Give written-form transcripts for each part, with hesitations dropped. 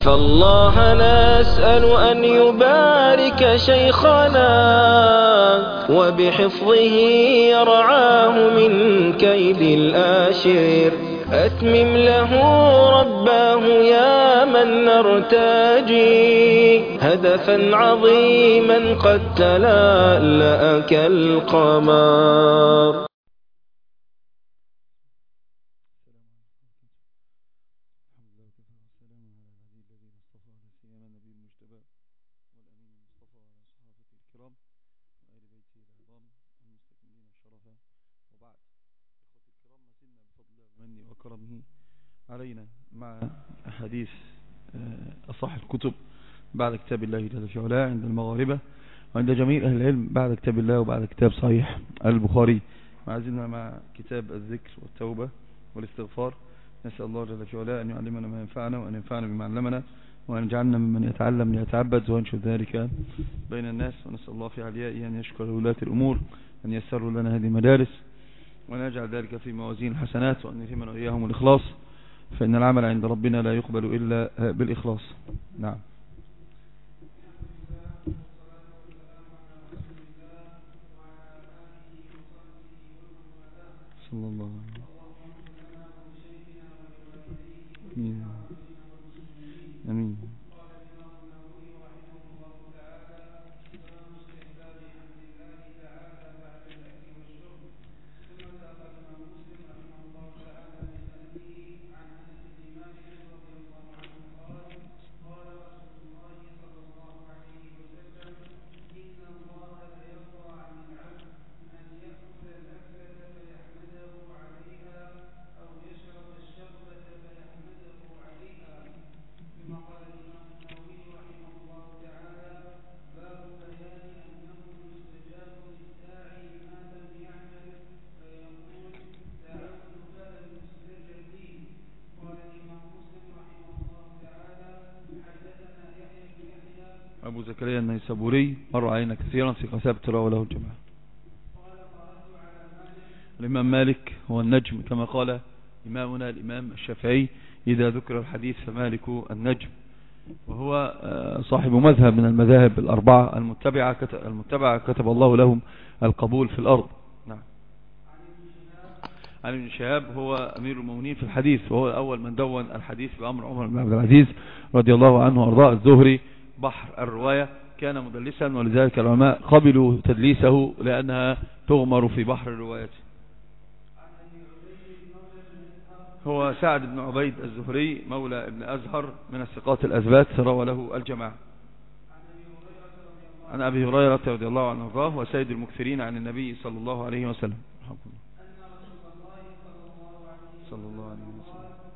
فالله نسأل أن يبارك شيخنا وبحفظه يرعاه من كيد الآشر. أتمم له رباه يا من نرتجي هدفا عظيما قد تلألأ كالقمر. وكرمه علينا مع أحاديث أصح الكتب بعد كتاب الله جل في علاه عند المغاربة وعند جميع أهل العلم بعد كتاب الله وبعد كتاب صحيح البخاري. ما زلنا مع كتاب الذكر والتوبة والاستغفار. نسأل الله جل في علاه أن يعلمنا ما ينفعنا وأن ينفعنا بما علمنا وأن يجعلنا ممن يتعلم ليتعبد وينشر ذلك بين الناس. ونسأل الله في عليائه أن يشكر ولاة الأمور أن يسروا لنا هذه المدارس وأن يجعل ذلك في موازين الحسنات وأن يتمنا وإياهم الإخلاص، فإن العمل عند ربنا لا يقبل إلا بالإخلاص. نعم. صلى الله عليه وسلم. آمين آمين. أبو زكريا النيسابوري مر علينا كثيرا في كتاب تراوى له الجماعة. الإمام مالك هو النجم كما قال إمامنا الإمام الشافعي: إذا ذكر الحديث فمالك النجم. وهو صاحب مذهب من المذاهب الأربعة المتبعة كتب الله لهم القبول في الأرض. نعم. عن ابن شهاب هو أمير المؤمنين في الحديث وهو أول من دون الحديث بأمر عمر بن عبد العزيز رضي الله عنه وأرضاه. الزهري بحر الرواية، كان مدلسا ولذلك العلماء قبلوا تدليسه لأنها تغمر في بحر الروايات. هو سعد بن عبيد الزهري مولى ابن أزهر من الثقات الأثبات روى له الجماعة. عن أبي هريرة رضي الله عنه وارضاه وسيد المكثرين عن النبي صلى الله عليه وسلم صلى الله عليه وسلم.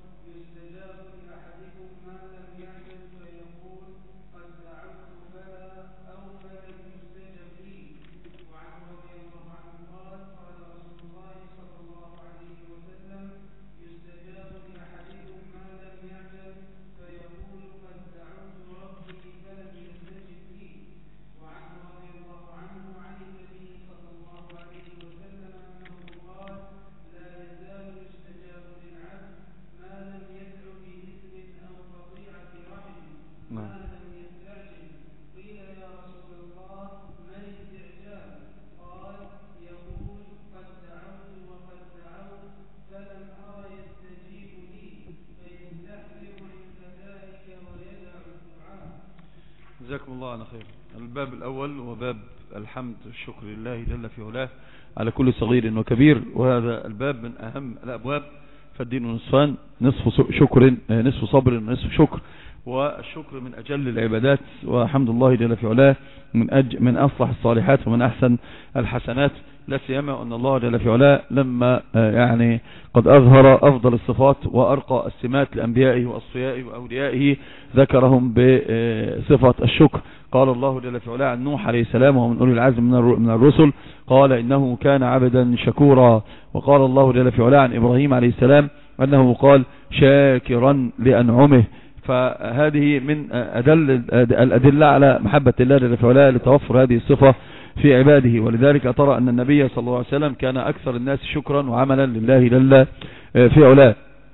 جزاكم الله عن خير. الباب الأول هو باب الحمد والشكر لله جل في علاه على كل صغير وكبير، وهذا الباب من أهم الأبواب. فالدين نصفان: نصف شكر نصف صبر ونصف شكر. والشكر من أجل العبادات، وحمد الله جل في علاه من أصلح الصالحات ومن أحسن الحسنات. لا سيما أن الله جل في علاه لما يعني قد أظهر أفضل الصفات وأرقى السمات لأنبيائه وأصفيائه وأوليائه ذكرهم بصفة الشكر. قال الله جل في علاه عن نوح عليه السلام وهو من أولي العزم من الرسل: قال إنه كان عبدا شكورا. وقال الله جل في علاه عن إبراهيم عليه السلام أنه قال: شاكرا لأنعمه. فهذه من الأدلة على محبة الله جل في علاه لتوفر هذه الصفة في عباده. ولذلك ترى أن النبي صلى الله عليه وسلم كان أكثر الناس شكرا وعملا لله جل في علاه.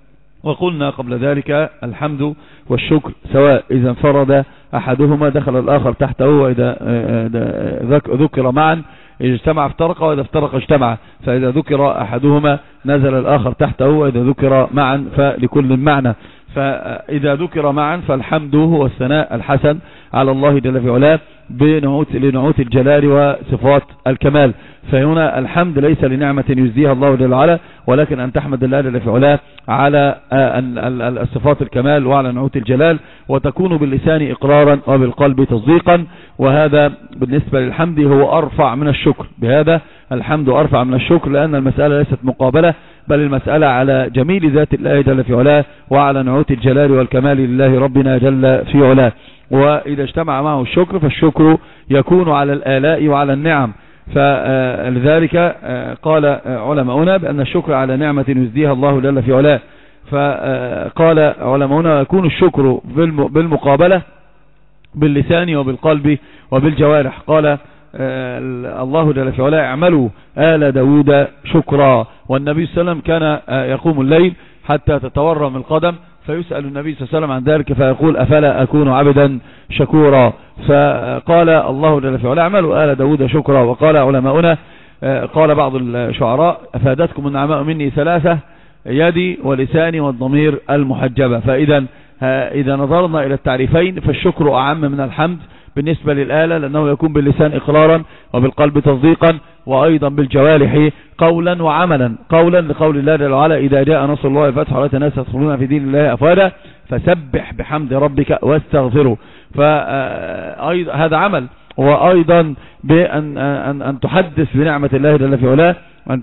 وقلنا قبل ذلك الحمد والشكر سواء إذا انفرد أحدهما دخل الآخر تحته، وإذا ذكر معا إذا اجتمع افترق، وإذا افترق اجتمع، فإذا ذكر أحدهما نزل الآخر تحته، وإذا ذكر معا فلكل معنى. فإذا ذكر معا فالحمد هو الثناء الحسن على الله جل في علاه لنعوت الجلال وصفات الكمال. فهنا الحمد ليس لنعمة يجزيها الله جل وعلا، ولكن أن تحمد الله جل في علاه على الصفات الكمال وعلى نعوت الجلال، وتكون باللسان إقرارا وبالقلب تصديقا. وهذا بالنسبة للحمد هو أرفع من الشكر، بهذا الحمد أرفع من الشكر، لأن المسألة ليست مقابلة، بل المسألة على جميل ذات الله جل في علاه وعلى نعوت الجلال والكمال لله ربنا جل في علاه. وإذا اجتمع معه الشكر فالشكر يكون على الآلاء وعلى النعم. فلذلك قال علماؤنا بأن الشكر على نعمة يزديها الله جل في علاه. فقال علماؤنا يكون الشكر بالمقابلة باللسان وبالقلب وبالجوارح. قال الله جل في علاه اعملوا آل داود شكرا. والنبي صلى الله عليه وسلم كان يقوم الليل حتى تتورم القدم، فيسأل النبي صلى الله عليه وسلم عن ذلك فيقول أفلا أكون عبدا شكورا. فقال الله جل في علاه اعملوا آل داود شكرا. وقال علماؤنا قال بعض الشعراء أفادتكم النعماء مني ثلاثة، يدي ولساني والضمير المحجبة. إذا نظرنا إلى التعريفين فالشكر أعم من الحمد بالنسبة للآلة، لأنه يكون باللسان إقرارا وبالقلب تصديقا، وأيضا بالجوارح قولا وعملا. قولا لقول الله جل وعلا إذا جاء نصر الله والفتح ورأيت الناس يدخلون في دين الله أفواجا فسبح بحمد ربك واستغفره. فهذا عمل. وأيضا بأن تحدث بنعمة الله جل في علاه،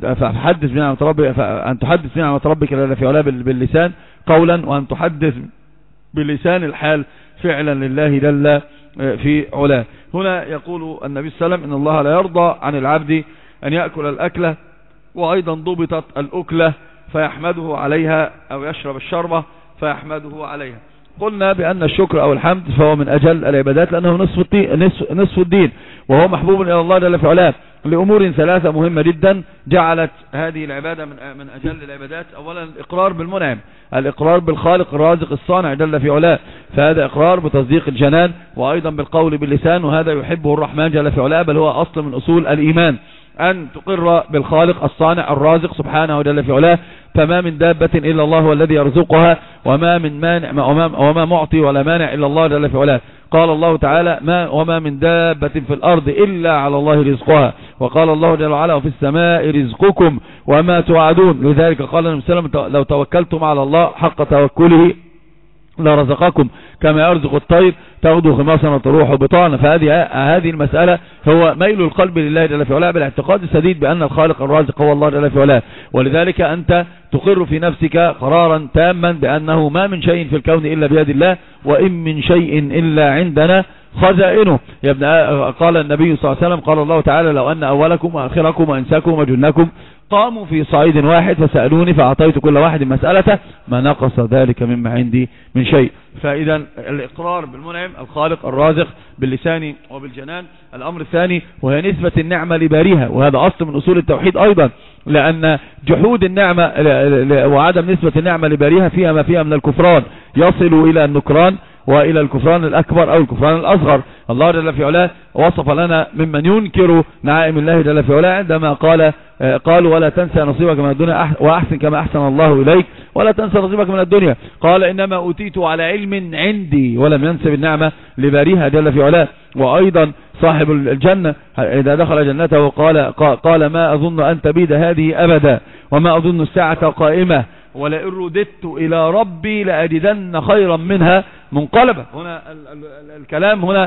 أن تحدث بنعمة ربك جل في علاه باللسان قولا، وأن تحدث باللسان الحال فعلا لله جل في علاه. هنا يقول النبي صلى الله عليه وسلم إن الله لا يرضى عن العبد أن يأكل الأكلة، وأيضا ضبطت الأكلة فيحمده عليها، أو يشرب الشربة فيحمده عليها. قلنا بأن الشكر أو الحمد فهو من أجل العبادات، لأنه نصف الدين، وهو محبوب إلى الله جل في علاه لأمور ثلاثة مهمة جدا جعلت هذه العبادة من أجل العبادات. أولا الإقرار بالمنعم، الإقرار بالخالق الرازق الصانع جل في علاه، فهذا إقرار بتصديق الجنان، وأيضا بالقول باللسان، وهذا يحبه الرحمن جل في علاه، بل هو أصل من أصول الإيمان أن تقر بالخالق الصانع الرازق سبحانه جل في علاه. فما من دابة إلا الله هو الذي يرزقها، وما من مانع وما معطي ولا مانع إلا الله جل في علاه. قال الله تعالى وما من دابة في الأرض إلا على الله رزقها. وقال الله جل وعلا وفي السماء رزقكم وما توعدون. لذلك قال النبي صلى الله عليه وسلم لو توكلتم على الله حق توكله لرزقكم كما يرزق الطير تغدو خماصا وتروح بطانا. فهذه المسألة هو ميل القلب لله جل في علاه بالاعتقاد السديد بأن الخالق الرازق هو الله جل في علاه. ولذلك أنت تقر في نفسك قرارا تاما بأنه ما من شيء في الكون إلا بيد الله، وإن من شيء إلا عندنا خزائنه. يا ابن قال النبي صلى الله عليه وسلم قال الله تعالى لو أن أولكم وآخركم وإنساكم وجنكم قاموا في صعيد واحد فسألوني فأعطيت كل واحد مسألته ما نقص ذلك مما عندي من شيء. فإذا الإقرار بالمنعم الخالق الرازق باللسان وبالجنان. الأمر الثاني وهي نسبة النعمة لباريها، وهذا أصل من أصول التوحيد أيضا، لأن جحود النعمة وعدم نسبة النعمة لباريها فيها ما فيها من الكفران يصل إلى النكران وإلى الكفران الأكبر أو الكفران الأصغر. الله جل في علاه وصف لنا ممن ينكر نعائم الله جل في علاه عندما قالوا ولا تنسى نصيبك من الدنيا وأحسن كما أحسن الله إليك ولا تنسى نصيبك من الدنيا. قال إنما أوتيت على علم عندي، ولم ينسب النعمة لباريها جل في علاه. وأيضا صاحب الجنة إذا دخل جنته قال ما أظن أن تبيد هذه أبدا وما أظن الساعة قائمة ولئن رددت إلى ربي لأجدن خيرا منها منقلبة. هنا الكلام هنا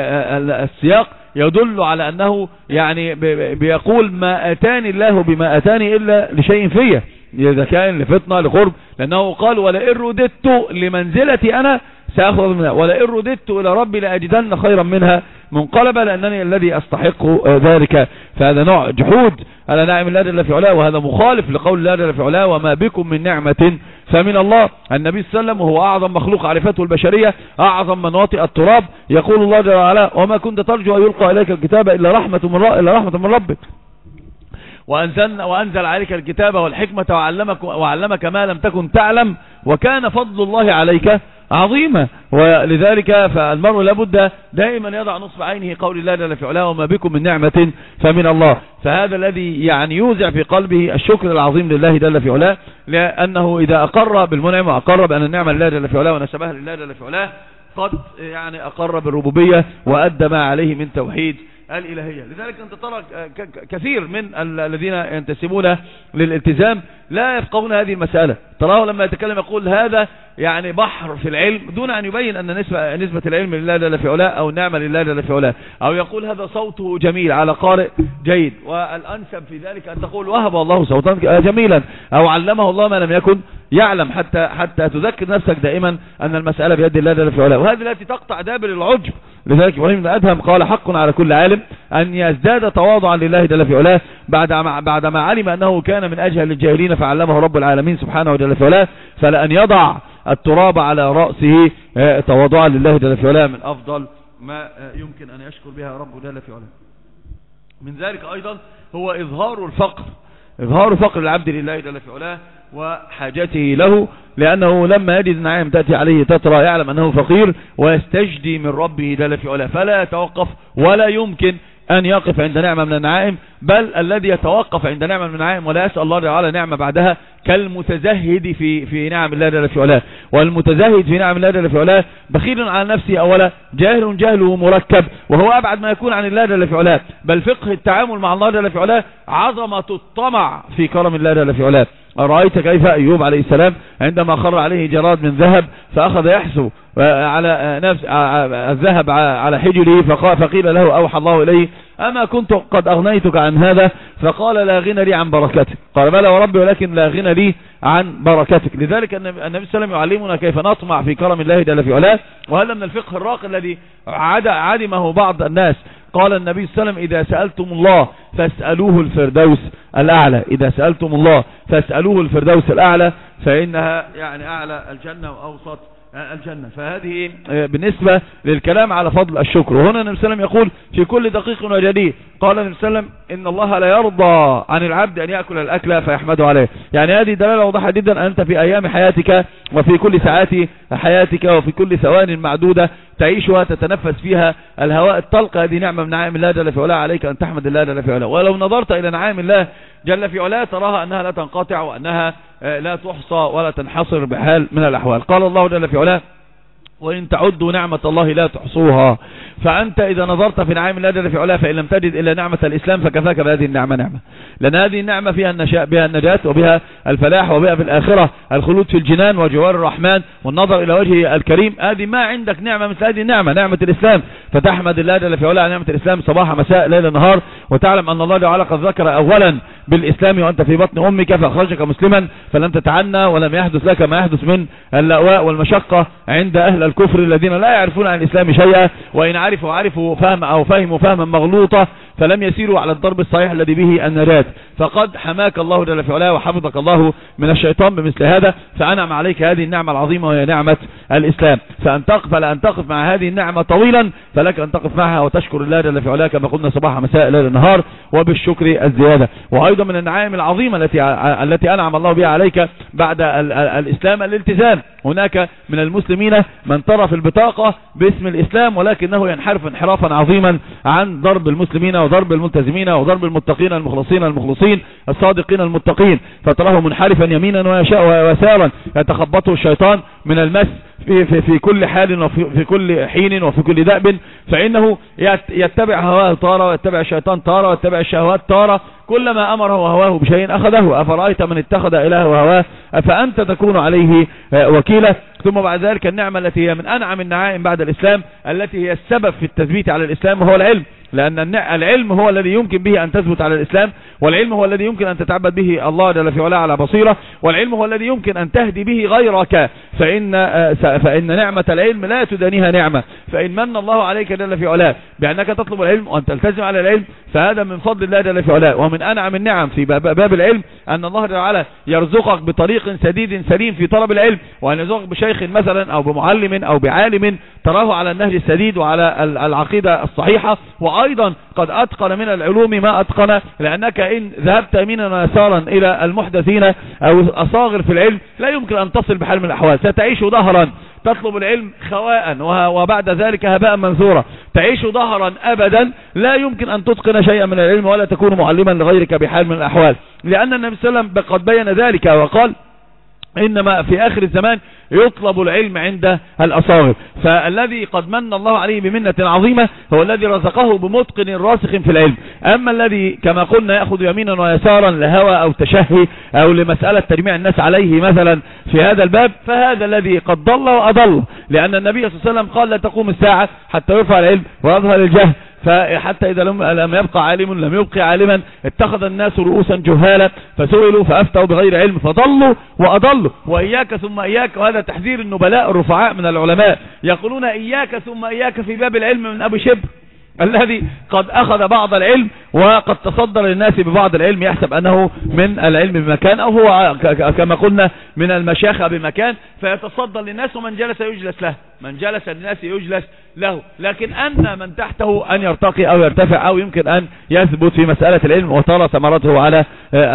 السياق يدل على أنه يعني بيقول ما أتاني الله بما أتاني إلا لشيء فيه، إذا كان لفتنة لقرب، لأنه قال ولئن رددت لمنزلتي أنا سأخذ منها ولئن رددت إلى ربي لأجدن خيرا منها منقلبة لأنني الذي أستحق ذلك. فهذا نوع جحود على نعم الله جل في علاه، وهذا مخالف لقول الله جل في علاه وما بكم من نعمة فمن الله. النبي صلى الله عليه وسلم وهو أعظم مخلوق عرفته البشرية، أعظم من واطئ التراب، يقول الله جل وعلا وما كنت ترجو أن يلقى إليك الكتاب إلا رحمة من ربك وأنزل عليك الكتاب والحكمة وعلمك ما لم تكن تعلم وكان فضل الله عليك عظيمة. ولذلك فالمرء لابد دائما يضع نصب عينه قول الله جل في علاه وما بكم من نعمة فمن الله. فهذا الذي يعني يوزع في قلبه الشكر العظيم لله جل في علاه، لأنه إذا أقر بالمنعم وأقر بأن النعمة لله جل في علاه ونسبها لله جل في علاه قد يعني أقر بالربوبية وأدى ما عليه من توحيد الإلهية. لذلك أنت ترى كثير من الذين ينتسبون للالتزام لا يفقهون هذه المسألة. تراه لما يتكلم يقول هذا يعني بحر في العلم دون أن يبين أن نسبة العلم لله جل في علاه أو النعمة لله جل في علاه، أو يقول هذا صوته جميل على قارئ جيد. والأنسب في ذلك أن تقول وهب الله صوتا جميلا أو علمه الله ما لم يكن يعلم، حتى تذكر نفسك دائما أن المسألة بيد الله جل في علاه. وهذه التي تقطع دابر العجب. لذلك إبراهيم بن أدهم قال حق على كل عالم أن يزداد تواضعا لله جل في علاه بعدما علم أنه كان من أجهل الجاهلين فعلمه رب العالمين سبحانه وجل في علاه، فلأن يضع التراب على رأسه تواضعا لله جل في علاه من أفضل ما يمكن أن يشكر بها رب جل في علاه. من ذلك أيضا هو إظهار فقر العبد لله جل في علاه وحاجته له، لأنه لما يجد النعيم تأتي عليه تترى يعلم أنه فقير ويستجدي من ربه جل في علاه، فلا يتوقف ولا يمكن أن يقف عند نعمة من النعائم، بل الذي يتوقف عند نعمة من النعائم ولا يسأل الله تعالى نعمة بعدها كالمتزهد في نعم الله جل في علاه. والمتزهد في نعم الله جل في علاه بخيل على نفسه أولا، جهله مركب وهو أبعد ما يكون عن الله جل في علاه، بل فقه التعامل مع الله جل في علاه عظمة الطمع في كرم الله جل في علاه. أرأيت كيف أيوب عليه السلام عندما خر عليه جراد من ذهب فأخذ يحسو على نفس الذهب على حجره فقيل له أوحى الله إليه أما كنت قد أغنيتك عن هذا؟ فقال لا غنى لي عن بركتك. قال بلى وربي ولكن لا غنى لي عن بركتك. لذلك النبي صلى الله عليه وسلم يعلمنا كيف نطمع في كرم الله جل في علاه، وهذا من الفقه الراقي الذي عدمه بعض الناس. قال النبي صلى الله عليه وسلم إذا سألتم الله فاسألوه الفردوس الأعلى، إذا سألتم الله فاسألوه الفردوس الأعلى فإنها يعني أعلى الجنة وأوسط الجنة. فهذه بالنسبة للكلام على فضل الشكر. وهنا النبي صلى الله عليه وسلم يقول في كل دقيق وجديد قال النبي صلى الله عليه وسلم إن الله لا يرضى عن العبد أن يأكل الأكل فيحمده عليه. يعني هذه دلالة واضحة جدا أنت في أيام حياتك وفي كل ساعات حياتك وفي كل ثوان معدودة تعيشها تتنفس فيها الهواء الطلق، هذه نعمة من نعم الله جل في علاه، عليك أن تحمد الله جل في علاه. ولو نظرت إلى نعم الله جل في علاه تراها أنها لا تنقطع وأنها لا تحصى ولا تنحصر بحال من الأحوال. قال الله جل في علاه وإن تعدوا نعمة الله لا تحصوها. فأنت إذا نظرت في نعم الله جل في علاه فإن لم تجد إلا نعمة الإسلام فكفاك بهذه النعمة نعمة، لأن هذه النعمة فيها النجاة وبها الفلاح وبها في الآخرة الخلود في الجنان وجوار الرحمن والنظر إلى وجهه الكريم. هذه ما عندك نعمة مثل هذه النعمة، نعمة الإسلام، فتحمد الله جل في علاه نعمة الإسلام صباح مساء ليل نهار، وتعلم أن الله تعالى قد ذكر أولا بالإسلام وأنت في بطن أمك فأخرجك مسلما فلم تتعنى ولم يحدث لك ما يحدث من اللأواء والمشقة عند أهل الكفر الذين لا يعرفون عن الإسلام شيئا، وإن عرفوا فهم أو فهموا فهما مغلوطة فلم يسيروا على الضرب الصحيح الذي به النجاة. فقد حماك الله جل في علاه وحفظك الله من الشيطان بمثل هذا، فأنعم عليك هذه النعمة العظيمة وهي نعمة الإسلام. فلأن تقف مع هذه النعمة طويلا فلك أن تقف معها وتشكر الله جل في علاه كما قلنا صباح مساء ليل نهار وبالشكر الزيادة. وأيضا من النعائم العظيمة التي أنعم الله بها عليك بعد الإسلام الالتزام. هناك من المسلمين من ترى في البطاقة باسم الإسلام ولكنه ينحرف انحرافا عظيما عن ضرب المسلمين وضرب الملتزمين وضرب المتقين المخلصين الصادقين المتقين، فتراه منحرفا يمينا ويسارا يتخبطه الشيطان من المس في كل حال وفي كل حين وفي كل دأب، فإنه يتبع هواه تارة ويتبع الشيطان تارة ويتبع الشهوات تارة، كلما أمره هواه بشيء أخذه. أفرأيت من اتخذ إلهه هواه أفأنت تكون عليه وكيلا. ثم بعد ذلك النعمة التي هي من أنعم النعائم بعد الإسلام التي هي السبب في التثبيت على الإسلام وهو العلم، لأن العلم هو الذي يمكن به أن تثبت على الإسلام، والعلم هو الذي يمكن أن تتعبد به الله جل في علاه على بصيرة، والعلم هو الذي يمكن أن تهدي به غيرك، فإن نعمة العلم لا تدانيها نعمة. فإن من الله عليك جل في علاه بأنك تطلب العلم وأن تلتزم على العلم فهذا من فضل الله جل في علاه. ومن أنعم النعم في باب العلم أن الله جل وعلا يرزقك بطريق سديد سليم في طلب العلم، وأن يرزقك بشيخ مثلا أو بمعلم أو بعالم تراه على النهج السديد وعلى العقيدة الصحيحة، وأيضا قد أتقن من العلوم ما أتقن، لأنك إن ذهبت يمينا ويسارا إلى المحدثين أو الأصاغر في العلم لا يمكن أن تصل بحال من الأحوال. ستعيش ظهرا تطلب العلم خواء وبعد ذلك هباء منثورا، تعيش ظهرا أبدا لا يمكن أن تتقن شيئا من العلم ولا تكون معلما لغيرك بحال من الأحوال، لأن النبي صلى الله عليه وسلم قد بين ذلك وقال إنما في آخر الزمان يطلب العلم عند الأصاغر. فالذي قد من الله عليه بمنة عظيمة هو الذي رزقه بمتقن راسخ في العلم. أما الذي كما قلنا يأخذ يمينا ويسارا لهوى أو تشهي أو لمسألة تجميع الناس عليه مثلا في هذا الباب، فهذا الذي قد ضل وأضل، لأن النبي صلى الله عليه وسلم قال لا تقوم الساعة حتى يرفع العلم ويظهر الجهل، فحتى إذا لم يبقى عالم لم يبقى عالما اتخذ الناس رؤوسا جهالا فسئلوا فأفتوا بغير علم فضلوا وأضلوا. وإياك ثم إياك، وهذا تحذير النبلاء الرفعاء من العلماء، يقولون إياك ثم إياك في باب العلم من أبي شبر الذي قد أخذ بعض العلم وقد تصدر للناس ببعض العلم يحسب أنه من العلم بمكان أو هو كما قلنا من المشايخ بمكان، فيتصدر للناس ومن جلس يجلس له، من جلس للناس يجلس له، لكن أن من تحته أن يرتقي أو يرتفع أو يمكن أن يثبت في مسألة العلم وترى ثمرته على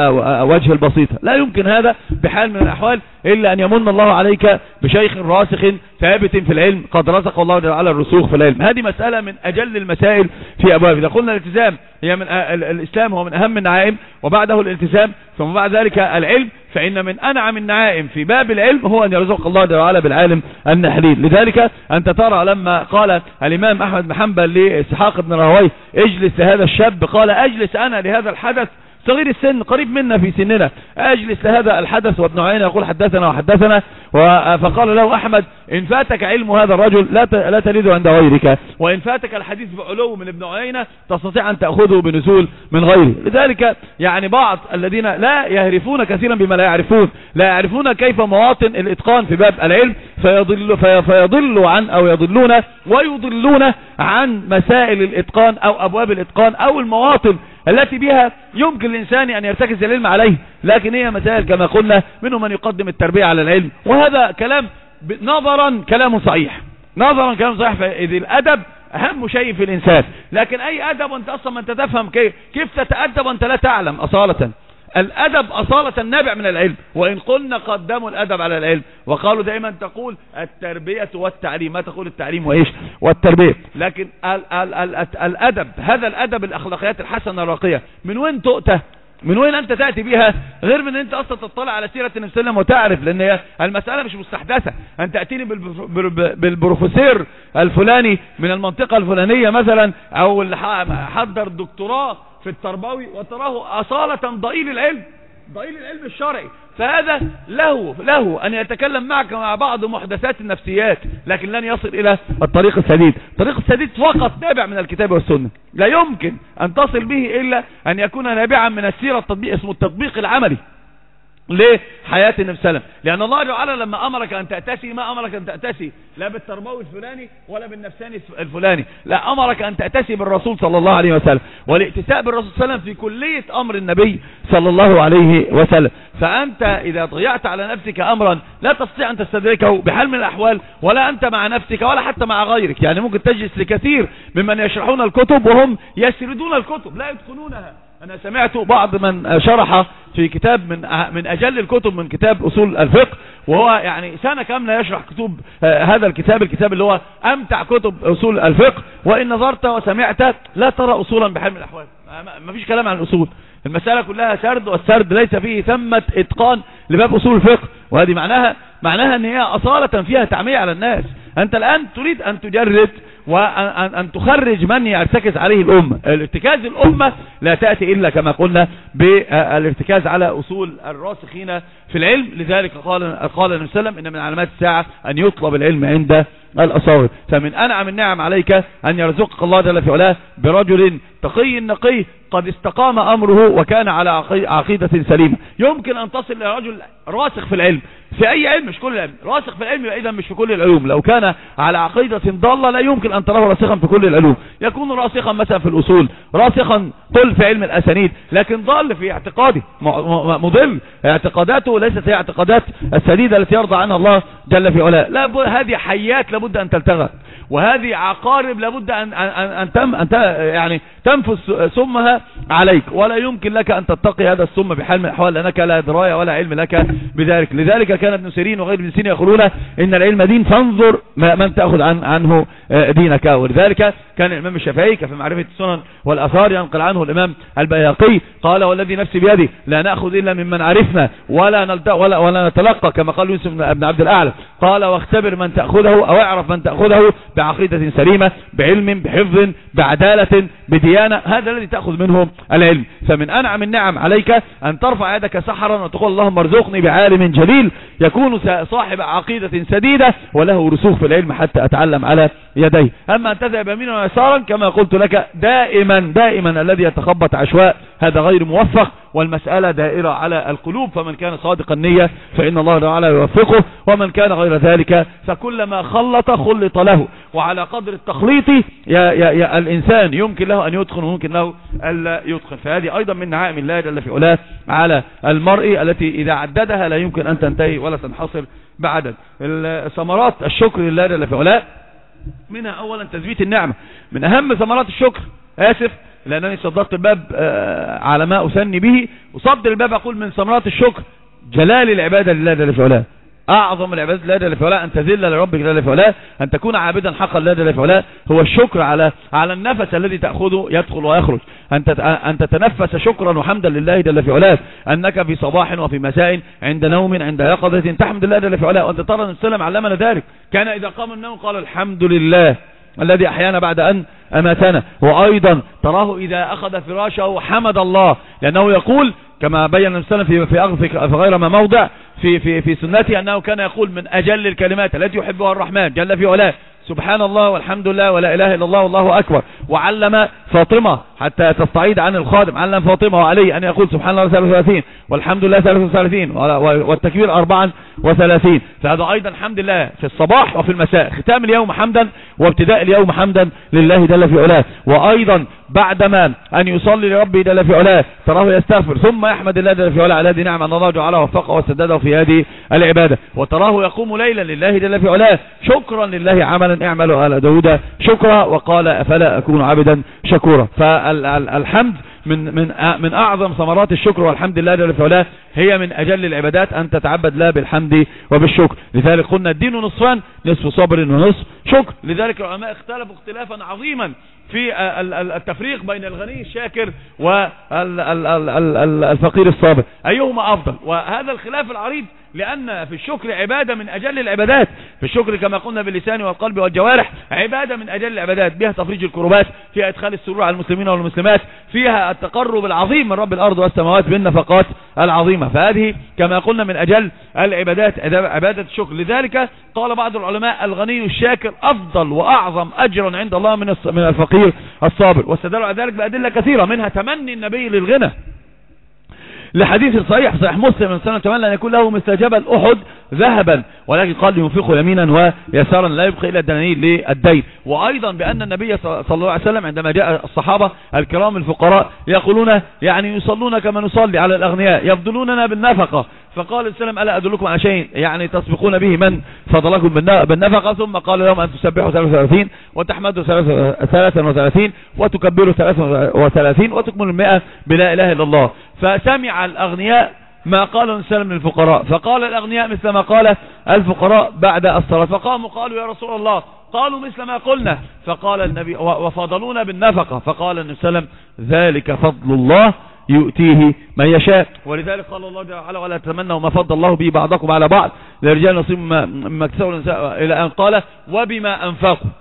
وجه البسيطة. لا يمكن هذا بحال من الأحوال إلا أن يمن الله عليك بشيخ راسخ ثابت في العلم قد رزق الله على الرسوخ في العلم. هذه مسألة من أجل المسائل في أبواب. إذا قلنا الالتزام هي من الإسلام هو من أهم النعائم وبعده الالتزام ثم بعد ذلك العلم، فإن من أنعم النعائم في باب العلم هو أن يرزق الله تعالى بالعالم النحليل. لذلك أنت ترى لما قال الإمام أحمد بن حنبل لإسحاق بن راهويه اجلس لهذا الشاب، قال أجلس أنا لهذا الحدث صغير السن قريب منا في سننا، أجلس لهذا الحدث. وابن عيينة يقول حدثنا وحدثنا، فقال له أحمد إن فاتك علم هذا الرجل لا تريده عند غيرك، وإن فاتك الحديث بعلو من ابن عيينة تستطيع أن تأخذه بنزول من غيره. لذلك يعني بعض الذين لا يهرفون كثيرا بما لا يعرفون كيف مواطن الإتقان في باب العلم فيضلوا عن أو يضلون ويضلون عن مسائل الإتقان أو أبواب الإتقان أو المواطن التي بها يمكن الإنسان أن يرتكز العلم عليه، لكن هي مسائل كما قلنا منهم من يقدم التربية على العلم، وهذا كلام نظرا كلام صحيح فإذ الأدب أهم شيء في الإنسان، لكن أي أدب وأنت أصلا ما أنت تفهم كيف تتأدب وأنت لا تعلم أصالة. الأدب أصالة نابع من العلم، وإن قلنا قدموا الأدب على العلم وقالوا دائما تقول التربية والتعليم، ما تقول التعليم وإيش والتربية، لكن الأدب هذا الأدب الأخلاقيات الحسنة الراقية من وين تؤتى؟ من وين أنت تأتي بها غير من أنت أصلا تطلع على سيرة النبي صلى الله عليه وسلم وتعرف، لأن المسألة مش مستحدثة. أن تأتيني بالبروفيسور الفلاني من المنطقة الفلانية مثلا أو اللي حضر دكتوراه في التربوي وتراه أصالة ضئيل العلم الشرعي، فهذا له أن يتكلم معك مع بعض محدثات النفسيات، لكن لن يصل إلى الطريق السديد. الطريق السديد فقط نابع من الكتاب والسنة، لا يمكن أن تصل به إلا أن يكون نابعا من السيرة التطبيق، اسمه التطبيق العملي لحياة النبي صلى الله عليه وسلم. لأن الله تعالى لما أمرك أن تأتسي ما أمرك أن تأتسي لا بالتربوي الفلاني ولا بالنفساني الفلاني، لا أمرك أن تأتسي بالرسول صلى الله عليه وسلم، والائتساء بالرسول صلى الله عليه وسلم في كلية أمر النبي صلى الله عليه وسلم. فأنت إذا ضيعت على نفسك أمرا لا تستطيع أن تستدركه بحال من الأحوال، ولا أنت مع نفسك ولا حتى مع غيرك. يعني ممكن تجلس لكثير ممن يشرحون الكتب وهم يسردون الكتب لا يتقنونها. أنا سمعت بعض من شرح في كتاب من أجل الكتب من كتاب أصول الفقه، وهو يعني سنة كاملة يشرح كتب هذا الكتاب اللي هو أمتع كتب أصول الفقه، وإن نظرت وسمعت لا ترى أصولا بحال من الأحوال، ما فيش كلام عن الأصول، المسألة كلها سرد، والسرد ليس فيه ثمة إتقان لباب أصول الفقه. وهذه معناها أن هي أصالة فيها تعمية على الناس. أنت الآن تريد أن تجرد وأن تخرج من يرتكز عليه الأمة. الارتكاز الأمة لا تأتي إلا كما قلنا بالارتكاز على أصول الراسخين في العلم. لذلك قال النبي صلى الله عليه وسلم إن من علامات الساعة أن يطلب العلم عند الأصاغر. فمن أنعم النعم عليك أن يرزقك الله جل في علاه برجل تقي نقي قد استقام أمره وكان على عقيدة سليمة. يمكن أن تصل إلى رجل راسخ في العلم، في أي علم مش كل العلم، راسخ في العلم إذا مش في كل العلوم. لو كان على عقيدة ضالة لا يمكن أن تراه راسخا في كل العلوم. يكون راسخا مثلا في الأصول، راسخا قل في علم الأسانيد، لكن ضال في اعتقاده، مضل، اعتقاداته ليست هي اعتقادات السديدة التي يرضى عنها الله جل في علاه. لا، هذه حيات لابد أن تلتغى، وهذه عقارب لابد أن يعني تنفس سمها عليك، ولا يمكن لك أن تتقي هذا السم بحال من الأحوال، لأنك لا دراية ولا علم لك بذلك. لذلك كان ابن سيرين وغير ابن سيرين يقولون إن العلم دين، فانظر من تأخذ عنه دينك. ولذلك كان الإمام الشافعي في معرفة السنن والأثار ينقل عنه الإمام البيهقي قال: والذي نفسي بيده لا نأخذ إلا ممن عرفنا ولا نتلقى، كما قال يوسف بن عبد الأعلى، قال: واختبر من تأخذه أو اعرف من تأخذه بعقيدة سليمة، بعلم، بحفظ، بعدالة، بديانة، هذا الذي تأخذ منه العلم. فمن أنعم النعم عليك أن ترفع يدك سحرا وتقول: اللهم ارزقني بعالم جليل يكون صاحب عقيدة سديدة وله رسوخ في العلم حتى أتعلم على يديه. أما أن تذهب يمينا ويسارا كما قلت لك دائما الذي يتخبط عشواء هذا غير موفق، والمسألة دائرة على القلوب، فمن كان صادق النية فإن الله تعالى يوفقه، ومن كان غير ذلك فكلما خلط له، وعلى قدر التخليط يا الإنسان يمكن له أن يتقن وممكن له ألا يتقن. فهذه أيضا من نعائم الله جل في علاه على المرء التي إذا عددها لا يمكن أن تنتهي ولا تنحصر بعدد. ثمرات الشكر لله جل في علاه منها أولا تثبيت النعمة. من أهم ثمرات الشكر، لأنني صدرت الباب على ما أثني به، وصدر الباب أقول من ثمرات الشكر جلال العبادة لله جل في علاه. أعظم العبادة لله جل في علاه أن تذل لربك جل في علاه، أن تكون عابدا حقا لله جل في علاه، هو الشكر على النفس الذي تأخذه يدخل ويخرج، أن تتنفس شكرا وحمدا لله جل في علاه، أنك في صباح وفي مساء عند نوم عند يقظة تحمد الله جل في علاه. وأنت ترى أن السلام علمنا ذلك، كان إذا قام النوم قال: الحمد لله الذي أحيانا بعد أن أماتنا. وأيضا تراه إذا أخذ فراشه حمد الله، لأنه يقول كما بين النبي في غير ما موضع في سنته أنه كان يقول من أجل الكلمات التي يحبها الرحمن جل في علاه: سبحان الله والحمد لله ولا إله إلا الله والله أكبر. وعلم فاطمة حتى تستعيد عن الخادم، علم فاطمة وعلي أن يقول سبحان الله 33 والحمد لله 33 والتكبير 34. فهذا أيضا حمد الله في الصباح وفي المساء، ختام اليوم حمدا وابتداء اليوم حمدا لله جل في علاه. وأيضا بعدما أن يصلي لربه جل في علاه تراه يستغفر ثم يحمد الله جل في علاه على هذه نعمة أن الله جعله وفقه وسدده في هذه العبادة. وتراه يقوم ليلا لله جل في علاه شكرا لله عملا اعملوا على داود شكرا، وقال: أفلا أكون عبدا شكورا. فالحمد من أعظم ثمرات الشكر والحمد لله جل في علاه، هي من أجل العبادات أن تتعبد الله بالحمد وبالشكر. لذلك قلنا الدين نصفان، نصف صبر ونصف شكر. لذلك العلماء اختلفوا اختلافا عظيما في التفريق بين الغني الشاكر والفقير الصابر، أيهما أفضل. وهذا الخلاف العريض لأن في الشكر عبادة من أجل العبادات. في الشكر كما قلنا باللسان والقلب والجوارح عبادة من أجل العبادات، بها تفريج الكربات، فيها إدخال السرور على المسلمين والمسلمات، فيها التقرب العظيم من رب الأرض والسماوات بالنفقات العظيمة. فهذه كما قلنا من أجل العبادات، عبادة الشكر. لذلك قال بعض العلماء: الغني الشاكر أفضل وأعظم أجرا عند الله من الفقير الصابر. واستدلوا على ذلك بأدلة كثيرة، منها تمني النبي للغنى، لحديث صحيح مسلم من سنة تمنى أن يكون له مثل جبل أحد ذهبا، ولكن قال ينفقه يمينا ويسارا لا يبقى إلا الدنانير للدين. وأيضا بأن النبي صلى الله عليه وسلم عندما جاء الصحابة الكرام الفقراء يقولون يعني يصلون كما نصلي على الأغنياء يفضلوننا بالنفقة، فقال السلام: ألا أدلكم على شيء يعني تسبقون به من فضلكم بالنفقة؟ ثم قال لهم: أن تسبحوا 33 وتحمدوا 33 وتكبروا 33 وتكملوا 100 بلا إله إلا الله. فسمع الأغنياء ما قال السلام للفقراء، فقال الأغنياء مثل ما قال الفقراء بعد الصلاة، فقاموا قالوا: يا رسول الله، قالوا مثل ما قلنا. فقال النبي: وفضلونا بالنفقة. فقال النبي صلى الله عليه وسلم: ذلك فضل الله يؤتيه من يشاء. ولذلك قال الله تعالى: ولا تتمنوا ما فضل الله به بعضكم على بعض، للرجال نصيب مما اكتسبوا النساء، إلى أن قال: وبما أنفقوا.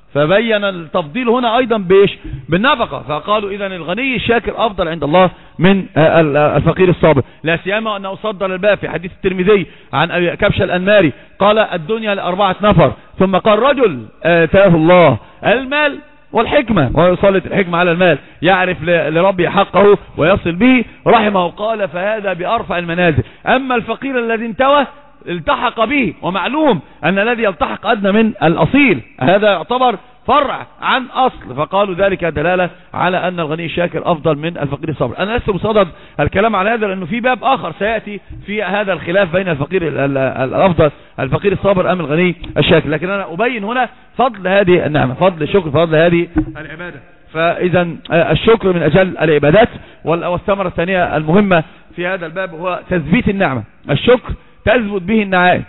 فبين التفضيل هنا أيضا بإيش؟ بالنفقة. فقالوا إذن الغني الشاكر أفضل عند الله من الفقير الصابر، لا سيما أنه صدر الباب في حديث الترمذي عن أبي كبشة الأنماري قال الدنيا ل4 نفر، ثم قال رجل آتاه الله المال والحكمة ويسلط الحكمة على المال يعرف لربه حقه ويصل به رحمه، قال فهذا بأرفع المنازل. أما الفقير الذي انتوى التحق به، ومعلوم أن الذي يلتحق أدنى من الأصيل، هذا يعتبر فرع عن أصل. فقالوا ذلك دلالة على أن الغني الشاكر أفضل من الفقير الصابر. أنا لسه بصدد الكلام على هذا لأنه في باب آخر سيأتي في هذا الخلاف بين الفقير الأفضل الفقير الصابر أم الغني الشاكر، لكن أنا أبين هنا فضل هذه النعمة، فضل الشكر، فضل هذه العبادة. فإذا الشكر من أجل العبادات. والثمرة الثانية المهمة في هذا الباب هو تثبيت النعمة. الشكر تثبت به النعائم.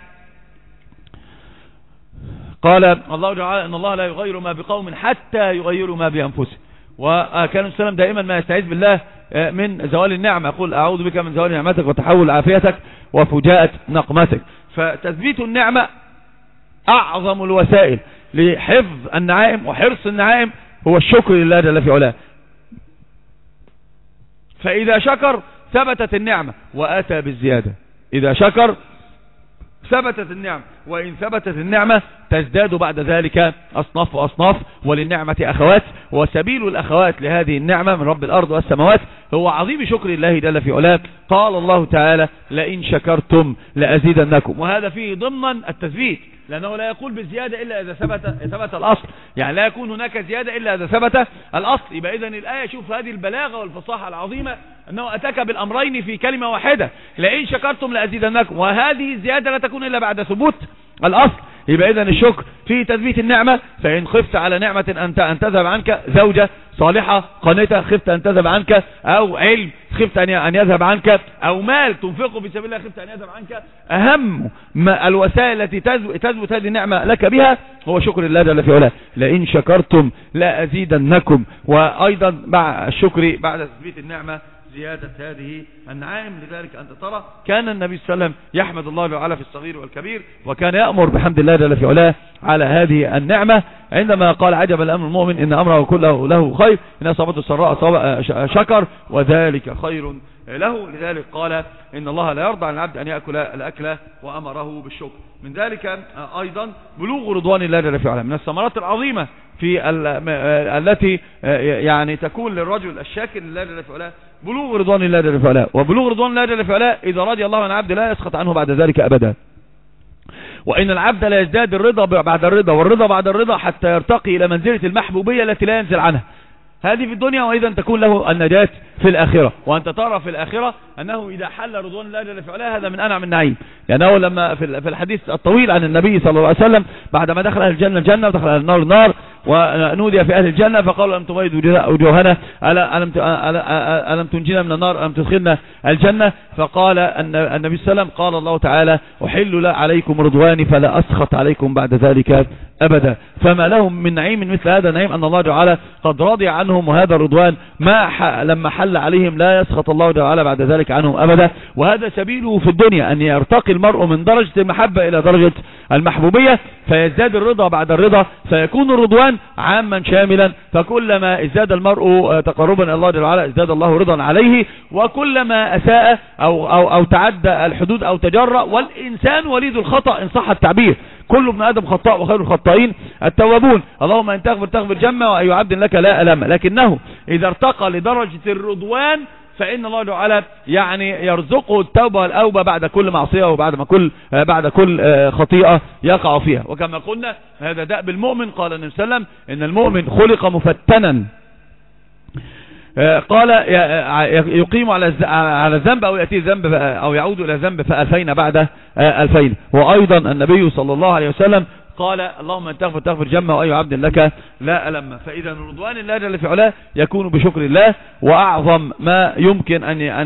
قال الله تعالى إن الله لا يغير ما بقوم حتى يغيروا ما بأنفسهم. وكان السلام دائما ما يستعيذ بالله من زوال النعمة، يقول أعوذ بك من زوال نعمتك وتحول عافيتك وفجاءة نقمتك. فتثبيت النعمة أعظم الوسائل لحفظ النعائم وحرص النعائم هو الشكر لله جل في علاه. فإذا شكر ثبتت النعمة وأتى بالزيادة. إذا شكر ثبتت النعمة، وإن ثبتت النعمة تزداد بعد ذلك أصناف وأصناف، وللنعمة أخوات، وسبيل الأخوات لهذه النعمة من رب الأرض والسماوات هو عظيم شكر الله جل في علاه. قال الله تعالى لئن شكرتم لأزيدنكم، وهذا فيه ضمنا التثبيت، لأنه لا يقول بالزيادة إلا إذا ثبت الأصل، يعني لا يكون هناك زيادة إلا إذا ثبت الأصل. يبقى إذن الآية شوف هذه البلاغة والفصاحة العظيمة أنه أتاك بالأمرين في كلمة واحدة، لئن شكرتم لأزيدنكم، وهذه الزيادة لا تكون إلا بعد ثبوت الأصل. يبقى إذن الشكر في تثبيت النعمة. فإن خفت على نعمة أن تذهب عنك، زوجة صالحة قانتة خفت أن تذهب عنك، أو علم خفت أن يذهب عنك، أو مال تنفقه في سبيل الله خفت أن يذهب عنك، أهم الوسائل التي تثبت هذه النعمة لك بها هو شكر الله جل في علاه. لئن شكرتم لأزيدنكم. وأيضا مع الشكر بعد تثبيت النعمة زيادة هذه النعائم. لذلك أنت ترى كان النبي صلى الله عليه وسلم يحمد الله تعالى في الصغير والكبير، وكان يأمر بحمد الله جل في علاه على هذه النعمة، عندما قال عجبا لأمر المؤمن إن أمره كله له خير، إن أصابته السراء شكر وذلك خير له. لذلك قال إن الله لا يرضى عن العبد أن يأكل الأكل وأمره بالشكر. من ذلك أيضا بلوغ رضوان الله جل في علاه. من الثمرات العظيمة في التي يعني تكون للرجل الشاكر لله جل في علاه بلوغ رضوان الله جل في علاه. وبلوغ رضوان الله جل في علاه إذا رضي الله عن عبد لا يسخط عنه بعد ذلك أبدا. وإن العبد لا يزداد الرضا بعد الرضا والرضا بعد الرضا حتى يرتقي إلى منزلة المحبوبية التي لا ينزل عنها، هذه في الدنيا، وإذا تكون له النجاة في الآخرة. وأنت ترى في الآخرة أنه إذا حل رضوان الله جل في علاه هذا من أنعم النعيم، لأنه لما في الحديث الطويل عن النبي صلى الله عليه وسلم بعدما دخل أهل الجنة الجنة ودخل أهل النار النار، ونودي في أهل الجنة فقالوا ألم تبيض وجوهنا، ألم تنجينا من النار، ألم تدخلنا الجنة؟ فقال النبي صلى الله عليه وسلم قال الله تعالى أحل عليكم رضواني فلا أسخط عليكم بعد ذلك أبدا. فما لهم من نعيم مثل هذا النعيم أن الله تعالى قد رضي عنهم، وهذا الرضوان لما حل عليهم لا يسخط الله تعالى بعد ذلك عنهم أبدا. وهذا سبيله في الدنيا أن يرتقي المرء من درجة المحبة إلى درجة المحبوبية، فيزداد الرضا بعد الرضا، فيكون الرضوان عاما شاملا. فكلما ازداد المرء تقربا إلى الله تعالى ازداد الله رضا عليه، وكلما أساء أو تعدى الحدود أو تجرأ، والإنسان وليد الخطأ إن صح التعبير، كل ابن آدم خطاء وخير الخطائين التوابون. اللهم إن تغفر جمة وأي عبد لك لا ألم. لكنه إذا ارتقى لدرجة الرضوان فإن الله تعالى يعني يرزقه التوبة والأوبة بعد كل معصية وبعد كل خطيئة يقع فيها. وكما قلنا هذا دأب المؤمن. قال النبي صلى الله عليه وسلم إن المؤمن خلق مفتنا، قال يقيم على الذنب أو يأتي ذنب أو يعود إلى ذنب فألفين بعد 2000. وأيضا النبي صلى الله عليه وسلم قال اللهم ان تغفر جمة وأي عبد لك لا ألم. فإذا رضوان الله جل في علاه يكون بشكر الله، وأعظم ما يمكن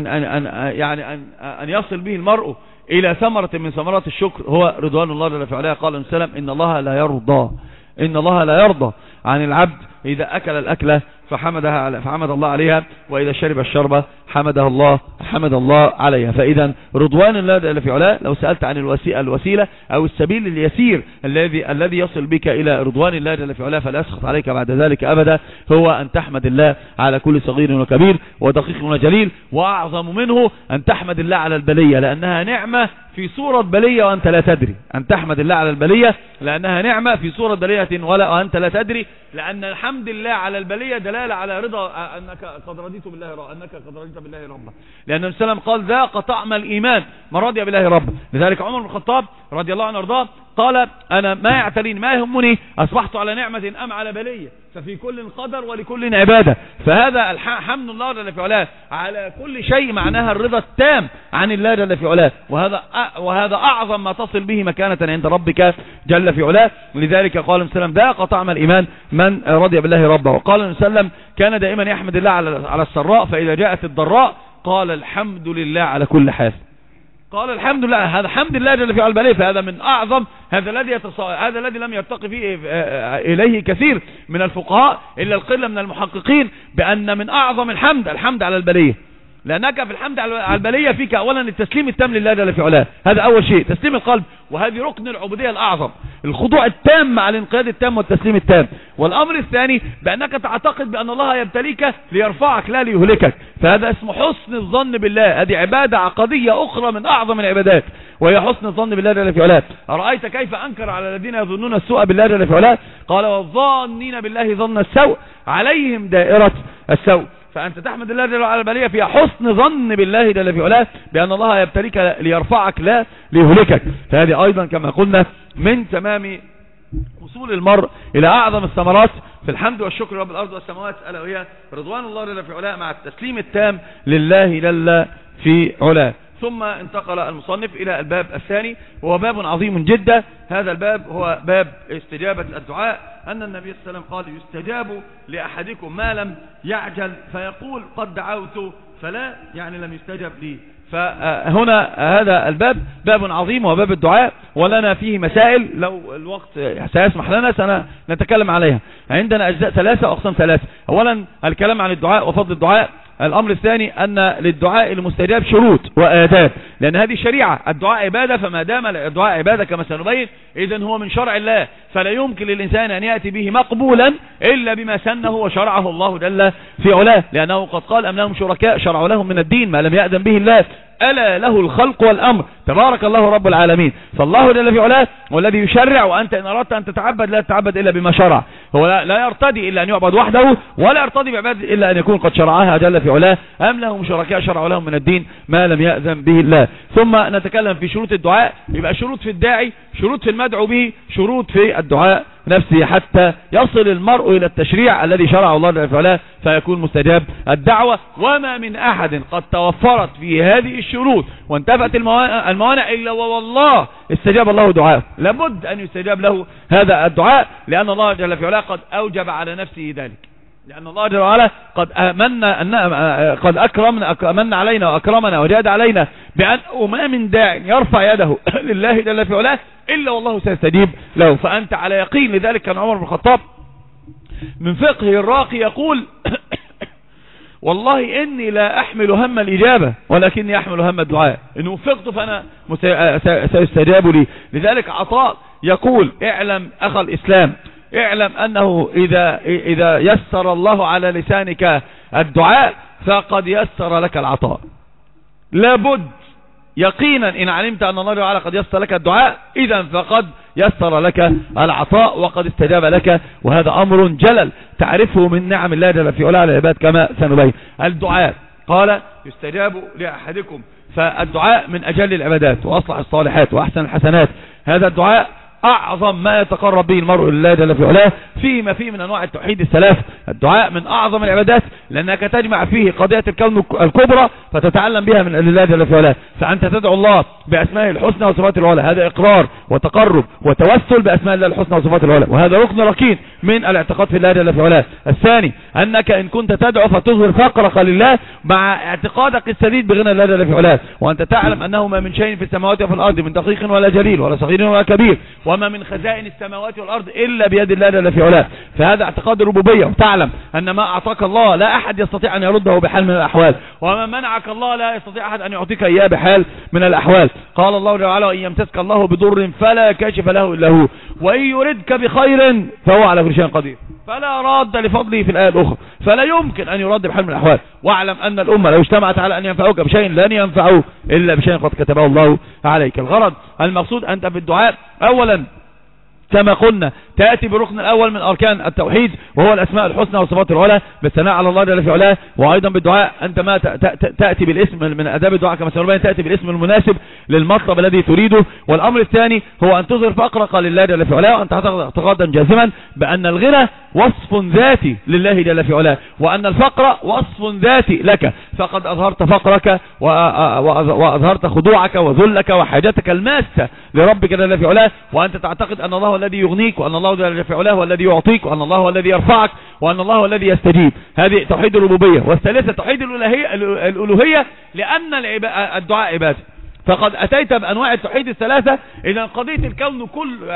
أن يصل به المرء إلى ثمرة من ثمرات الشكر هو رضوان الله جل في علاه. قال النبي صلى الله عليه وسلم إن الله لا يرضى عن العبد إذا أكل الأكلة فحمد الله عليها، وإذا شرب الشربة حمد الله عليها. فإذا رضوان الله جل في علاه، لو سألت عن الوسيلة أو السبيل اليسير الذي يصل بك إلى رضوان الله جل في علاه فلا يسخط عليك بعد ذلك أبدا، هو أن تحمد الله على كل صغير وكبير ودقيق وجليل، وأعظم منه أن تحمد الله على البلية لأنها نعمة في صورة بلية وأنت لا تدري. أن تحمد الله على البلية لأنها نعمة في صورة بلية وأنت لا تدري، لأن الحمد لله على البلية دلالة على رضا أنك قد رضيت بالله ربا، لأن النبي صلى الله عليه وسلم قال ذاق طعم الإيمان من رضي بالله ربا. لذلك عمر بن الخطاب رضي الله عنه وارضاه قال أنا ما يعتريني ما يهمني أصبحت على نعمة أم على بلية، ففي كل قدر ولكل عبادة. فهذا حمد الله جل في علاه على كل شيء معناها الرضا التام عن الله جل في علاه، وهذا أعظم ما تصل به مكانة عند ربك جل في علاه. لذلك قال النبي صلى الله عليه وسلم ذاق طعم الإيمان من رضي بالله ربا. وقال النبي صلى الله عليه وسلم كان دائما يحمد الله على السراء، فإذا جاءت الضراء قال الحمد لله على كل حال. قال الحمد لله، هذا حمد الله جل في علاه البلية. فهذا من أعظم، هذا الذي لم يرتقي فيه إليه كثير من الفقهاء إلا القلة من المحققين، بأن من أعظم الحمد على البلية، لأنك في الحمد على البلية فيك أولا التسليم التام لله جل في علاه، هذا أول شيء تسليم القلب، وهذه ركن العبودية الأعظم، الخضوع التام مع الانقياد التام والتسليم التام. والأمر الثاني بأنك تعتقد بأن الله يبتليك ليرفعك لا ليهلكك، فهذا اسمه حسن الظن بالله. هذه عبادة عقدية أخرى من أعظم العبادات، وهي حسن الظن بالله جل في علاه. أرأيت كيف أنكر على الذين يظنون السوء بالله جل في علاه؟ قال والظانين بالله ظن السوء عليهم دائرة السوء. فأنت تحمد الله جل وعلا البلية فيها حسن ظن بالله جل في علاه بأن الله يبتليك ليرفعك لا ليهلكك. فهذه أيضا كما قلنا من تمام وصول المرء إلى أعظم الثمرات في الحمد والشكر رب الأرض والسماوات، ألا وهي رضوان الله جل في علاه مع التسليم التام لله جل في علاه. ثم انتقل المصنف إلى الباب الثاني، وهو باب عظيم جدا. هذا الباب هو باب استجابة الدعاء، أن النبي صلى الله عليه وسلم قال يستجاب لأحدكم ما لم يعجل فيقول قد دعوت فلا، يعني لم يستجب لي. فهنا هذا الباب باب عظيم وباب الدعاء، ولنا فيه مسائل لو الوقت سيسمح لنا سنتكلم عليها. عندنا أجزاء ثلاثة وأقسام ثلاثة. أولا الكلام عن الدعاء وفضل الدعاء. الأمر الثاني أن للدعاء المستجاب شروط وآداب، لأن هذه شريعة، الدعاء عبادة، فما دام الدعاء عبادة كما سنبين إذن هو من شرع الله، فلا يمكن للإنسان أن يأتي به مقبولا إلا بما سنه وشرعه الله جل في علاه، لأنه قد قال أم لهم شركاء شرعوا لهم من الدين ما لم يأذن به الله ألا له الخلق والأمر تبارك الله رب العالمين. فالله جل في علاه والذي يشرع، وأنت إن أردت أن تتعبد لا تتعبد إلا بما شرع. هو لا يرتدي إلا أن يعبد وحده، ولا يرتدي بعباد إلا أن يكون قد شرعها جل في علاه. أم لهم شركاء شرعوا لهم من الدين ما لم يأذن به الله. ثم نتكلم في شروط الدعاء، يبقى شروط في الداعي، شروط في المدعو به، شروط في الدعاء نفسه، حتى يصل المرء إلى التشريع الذي شرعه الله جل في علاه فيكون مستجاب الدعوة. وما من أحد قد توفرت في هذه الشروط وانتفت الموانع إلا والله استجاب الله دعاءه. لابد أن يستجاب له هذا الدعاء، لأن الله جل في علاه قد أوجب على نفسه ذلك، لأن الله جل وعلا قد أمن علينا وأكرمنا وجاد علينا بأن ما من داع يرفع يده لله جل في علاه إلا والله سيستجيب له. فأنت على يقين. لذلك كان عمر بن الخطاب من فقه الراقي يقول والله إني لا أحمل هم الإجابة ولكني أحمل هم الدعاء، إن وفقت فأنا سيستجاب لي. لذلك عطاء يقول اعلم أخ الإسلام، اعلم أنه إذا يسر الله على لسانك الدعاء فقد يسر لك العطاء. لابد يقينا إن علمت أن الله تعالى قد يسر لك الدعاء إذا فقد يسر لك العطاء وقد استجاب لك، وهذا أمر جلل تعرفه من نعم الله جل في علاه على العباد كما سنبين. الدعاء قال يستجاب لأحدكم، فالدعاء من أجل العبادات وأصلح الصالحات وأحسن الحسنات. هذا الدعاء أعظم ما يتقرب به المرء لله جل في علاه فيما فيه من أنواع التوحيد الثلاث. الدعاء من أعظم العبادات لأنك تجمع فيه قضية الكون الكبرى فتتعلم بها من الله جل في علاه. فأنت تدعو الله بأسمائه الحسنى وصفاته العلى، هذا إقرار وتقرب وتوسل بأسماء الله الحسنى وصفاته العلى، وهذا ركن ركين من الاعتقاد في الله جل في علاه. الثاني أنك إن كنت تدعو فتظهر فقرك لله مع اعتقادك السديد بغنى الله جل في علاه، وأنت تعلم أنه ما من شيء في السماوات وفي الأرض من دقيق ولا جليل ولا صغير ولا كبير، وما من خزائن السماوات والأرض إلا بيد الله جل في علاه. فهذا اعتقاد الربوبية، وتعلم أن ما أعطاك الله لا أحد يستطيع أن يرده بحال من الأحوال، وما منعك الله لا يستطيع أحد أن يعطيك إياه بحال من الأحوال. قال الله تعالى: إن يمسسك الله بضر فلا كاشف له إلا هو، وإن يردك بخير فهو على كل شيء قدير، فلا راد لفضله في الآية الأخرى، فلا يمكن أن يرد بحال من الأحوال. واعلم أن الأمة لو اجتمعت على أن ينفعوك بشيء لن ينفعوك إلا بشيء قد كتبه الله عليك. الغرض المقصود أنت في الدعاء أولا كما قلنا تأتي بالركن الأول من أركان التوحيد وهو الأسماء الحسنى والصفات العلى بالثناء على الله جل في علاه. وأيضا بالدعاء أنت ما تأتي بالاسم من أداب الدعاء كما سنبين، تأتي بالاسم المناسب للمطلب الذي تريده. والأمر الثاني هو أن تظهر فقرك لله جل في علاه، وأن تعتقد اعتقادا جازما بأن الغنى وصف ذاتي لله جل في علاه، وأن الفقر وصف ذاتي لك، فقد أظهرت فقرك وأظهرت خضوعك وذلك وحاجتك الماسة لربك جل في علاه، وأنت تعتقد أن الله الذي يغنيك، وأن الله جل في علاه هو الذي يعطيك، وأن الله هو الذي يرفعك، وأن الله هو الذي يستجيب. هذه توحيد الربوبية. والثالثة توحيد الألوهية، لأن الدعاء عبادة. فقد أتيت بأنواع التوحيد الثلاثة. إذا قضية الكون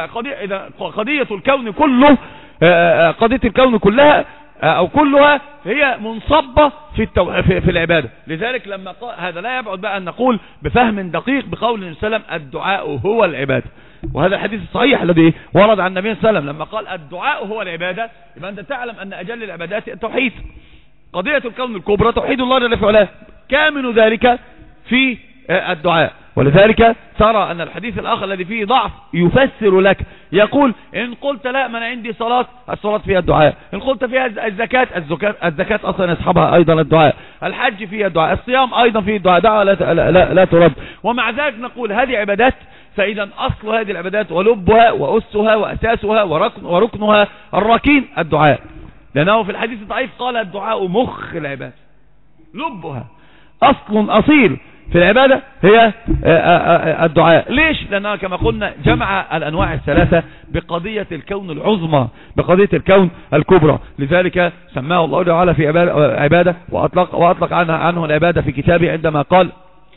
كله قضية الكون كلها أو كلها هي منصبة في العبادة. لذلك لما هذا لا يبعد بقى أن نقول بفهم دقيق بقول النبي صلى الله عليه وسلم: الدعاء هو العبادة. وهذا الحديث الصحيح الذي ورد عن النبي صلى الله عليه وسلم لما قال الدعاء هو العبادة، يبقى أنت تعلم أن أجل العبادات التوحيد. قضية الكون الكبرى توحيد الله جل في علاه، كامن ذلك في الدعاء. ولذلك ترى أن الحديث الآخر الذي فيه ضعف يفسر لك، يقول: إن قلت لا من عندي صلاة، الصلاة فيها الدعاء. إن قلت فيها الزكاة أصلا يصحبها أيضا الدعاء. الحج فيها الدعاء. الصيام أيضا فيه الدعاء. دعوة لا ترد. ومع ذلك نقول هذه عبادات. فإذا أصل هذه العبادات ولبها وأسها وأساسها وركنها الركين الدعاء، لأنه في الحديث الضعيف قال: الدعاء مخ العبادة، لبها أصل أصيل في العبادة هي الدعاء. ليش؟ لأنها كما قلنا جمع الأنواع الثلاثة بقضية الكون العظمى، بقضية الكون الكبرى. لذلك سماه الله تعالى في عبادة، وأطلق عنه العبادة في كتابه عندما قال: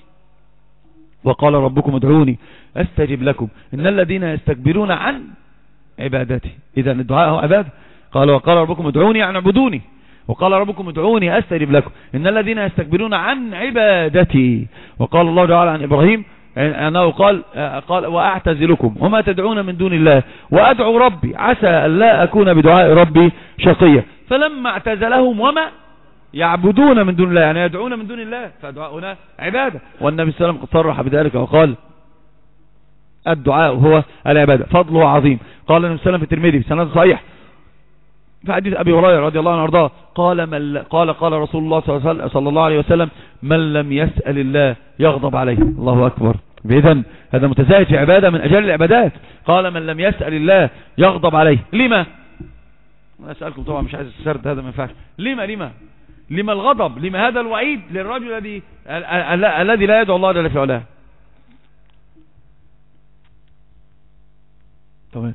وقال ربكم ادعوني أستجب لكم إن الذين يستكبرون عن عبادتي. إذا الدعاء هو عبادة. وقال ربكم ادعوني يعني اعبدوني، وقال ربكم ادعوني أستجب لكم إن الذين يستكبرون عن عبادتي. وقال الله تعالى عن إبراهيم أنه قال وأعتزلكم وما تدعون من دون الله وأدعو ربي عسى ألا أكون بدعاء ربي شقيا. فلما اعتزلهم وما يعبدون من دون الله، يعني يدعون من دون الله، فدعاؤنا عبادة. والنبي صلى الله عليه وسلم صرح بذلك وقال: الدعاء هو العبادة، فضله عظيم. قال النبي صلى الله عليه وسلم في الترمذي بسند صحيح في حديث أبي هريرة رضي الله عنه وارضاه قال رسول الله صلى الله عليه وسلم: من لم يسأل الله يغضب عليه. الله أكبر. إذن هذا متزايد في عبادة من أجل العبادات. قال: من لم يسأل الله يغضب عليه. لما؟ أنا أسألكم طبعا، مش عايز السرد هذا ما ينفعش. لما الغضب؟ لما هذا الوعيد للرجل الذي لا يدعو الله جل في علاه؟ تمام،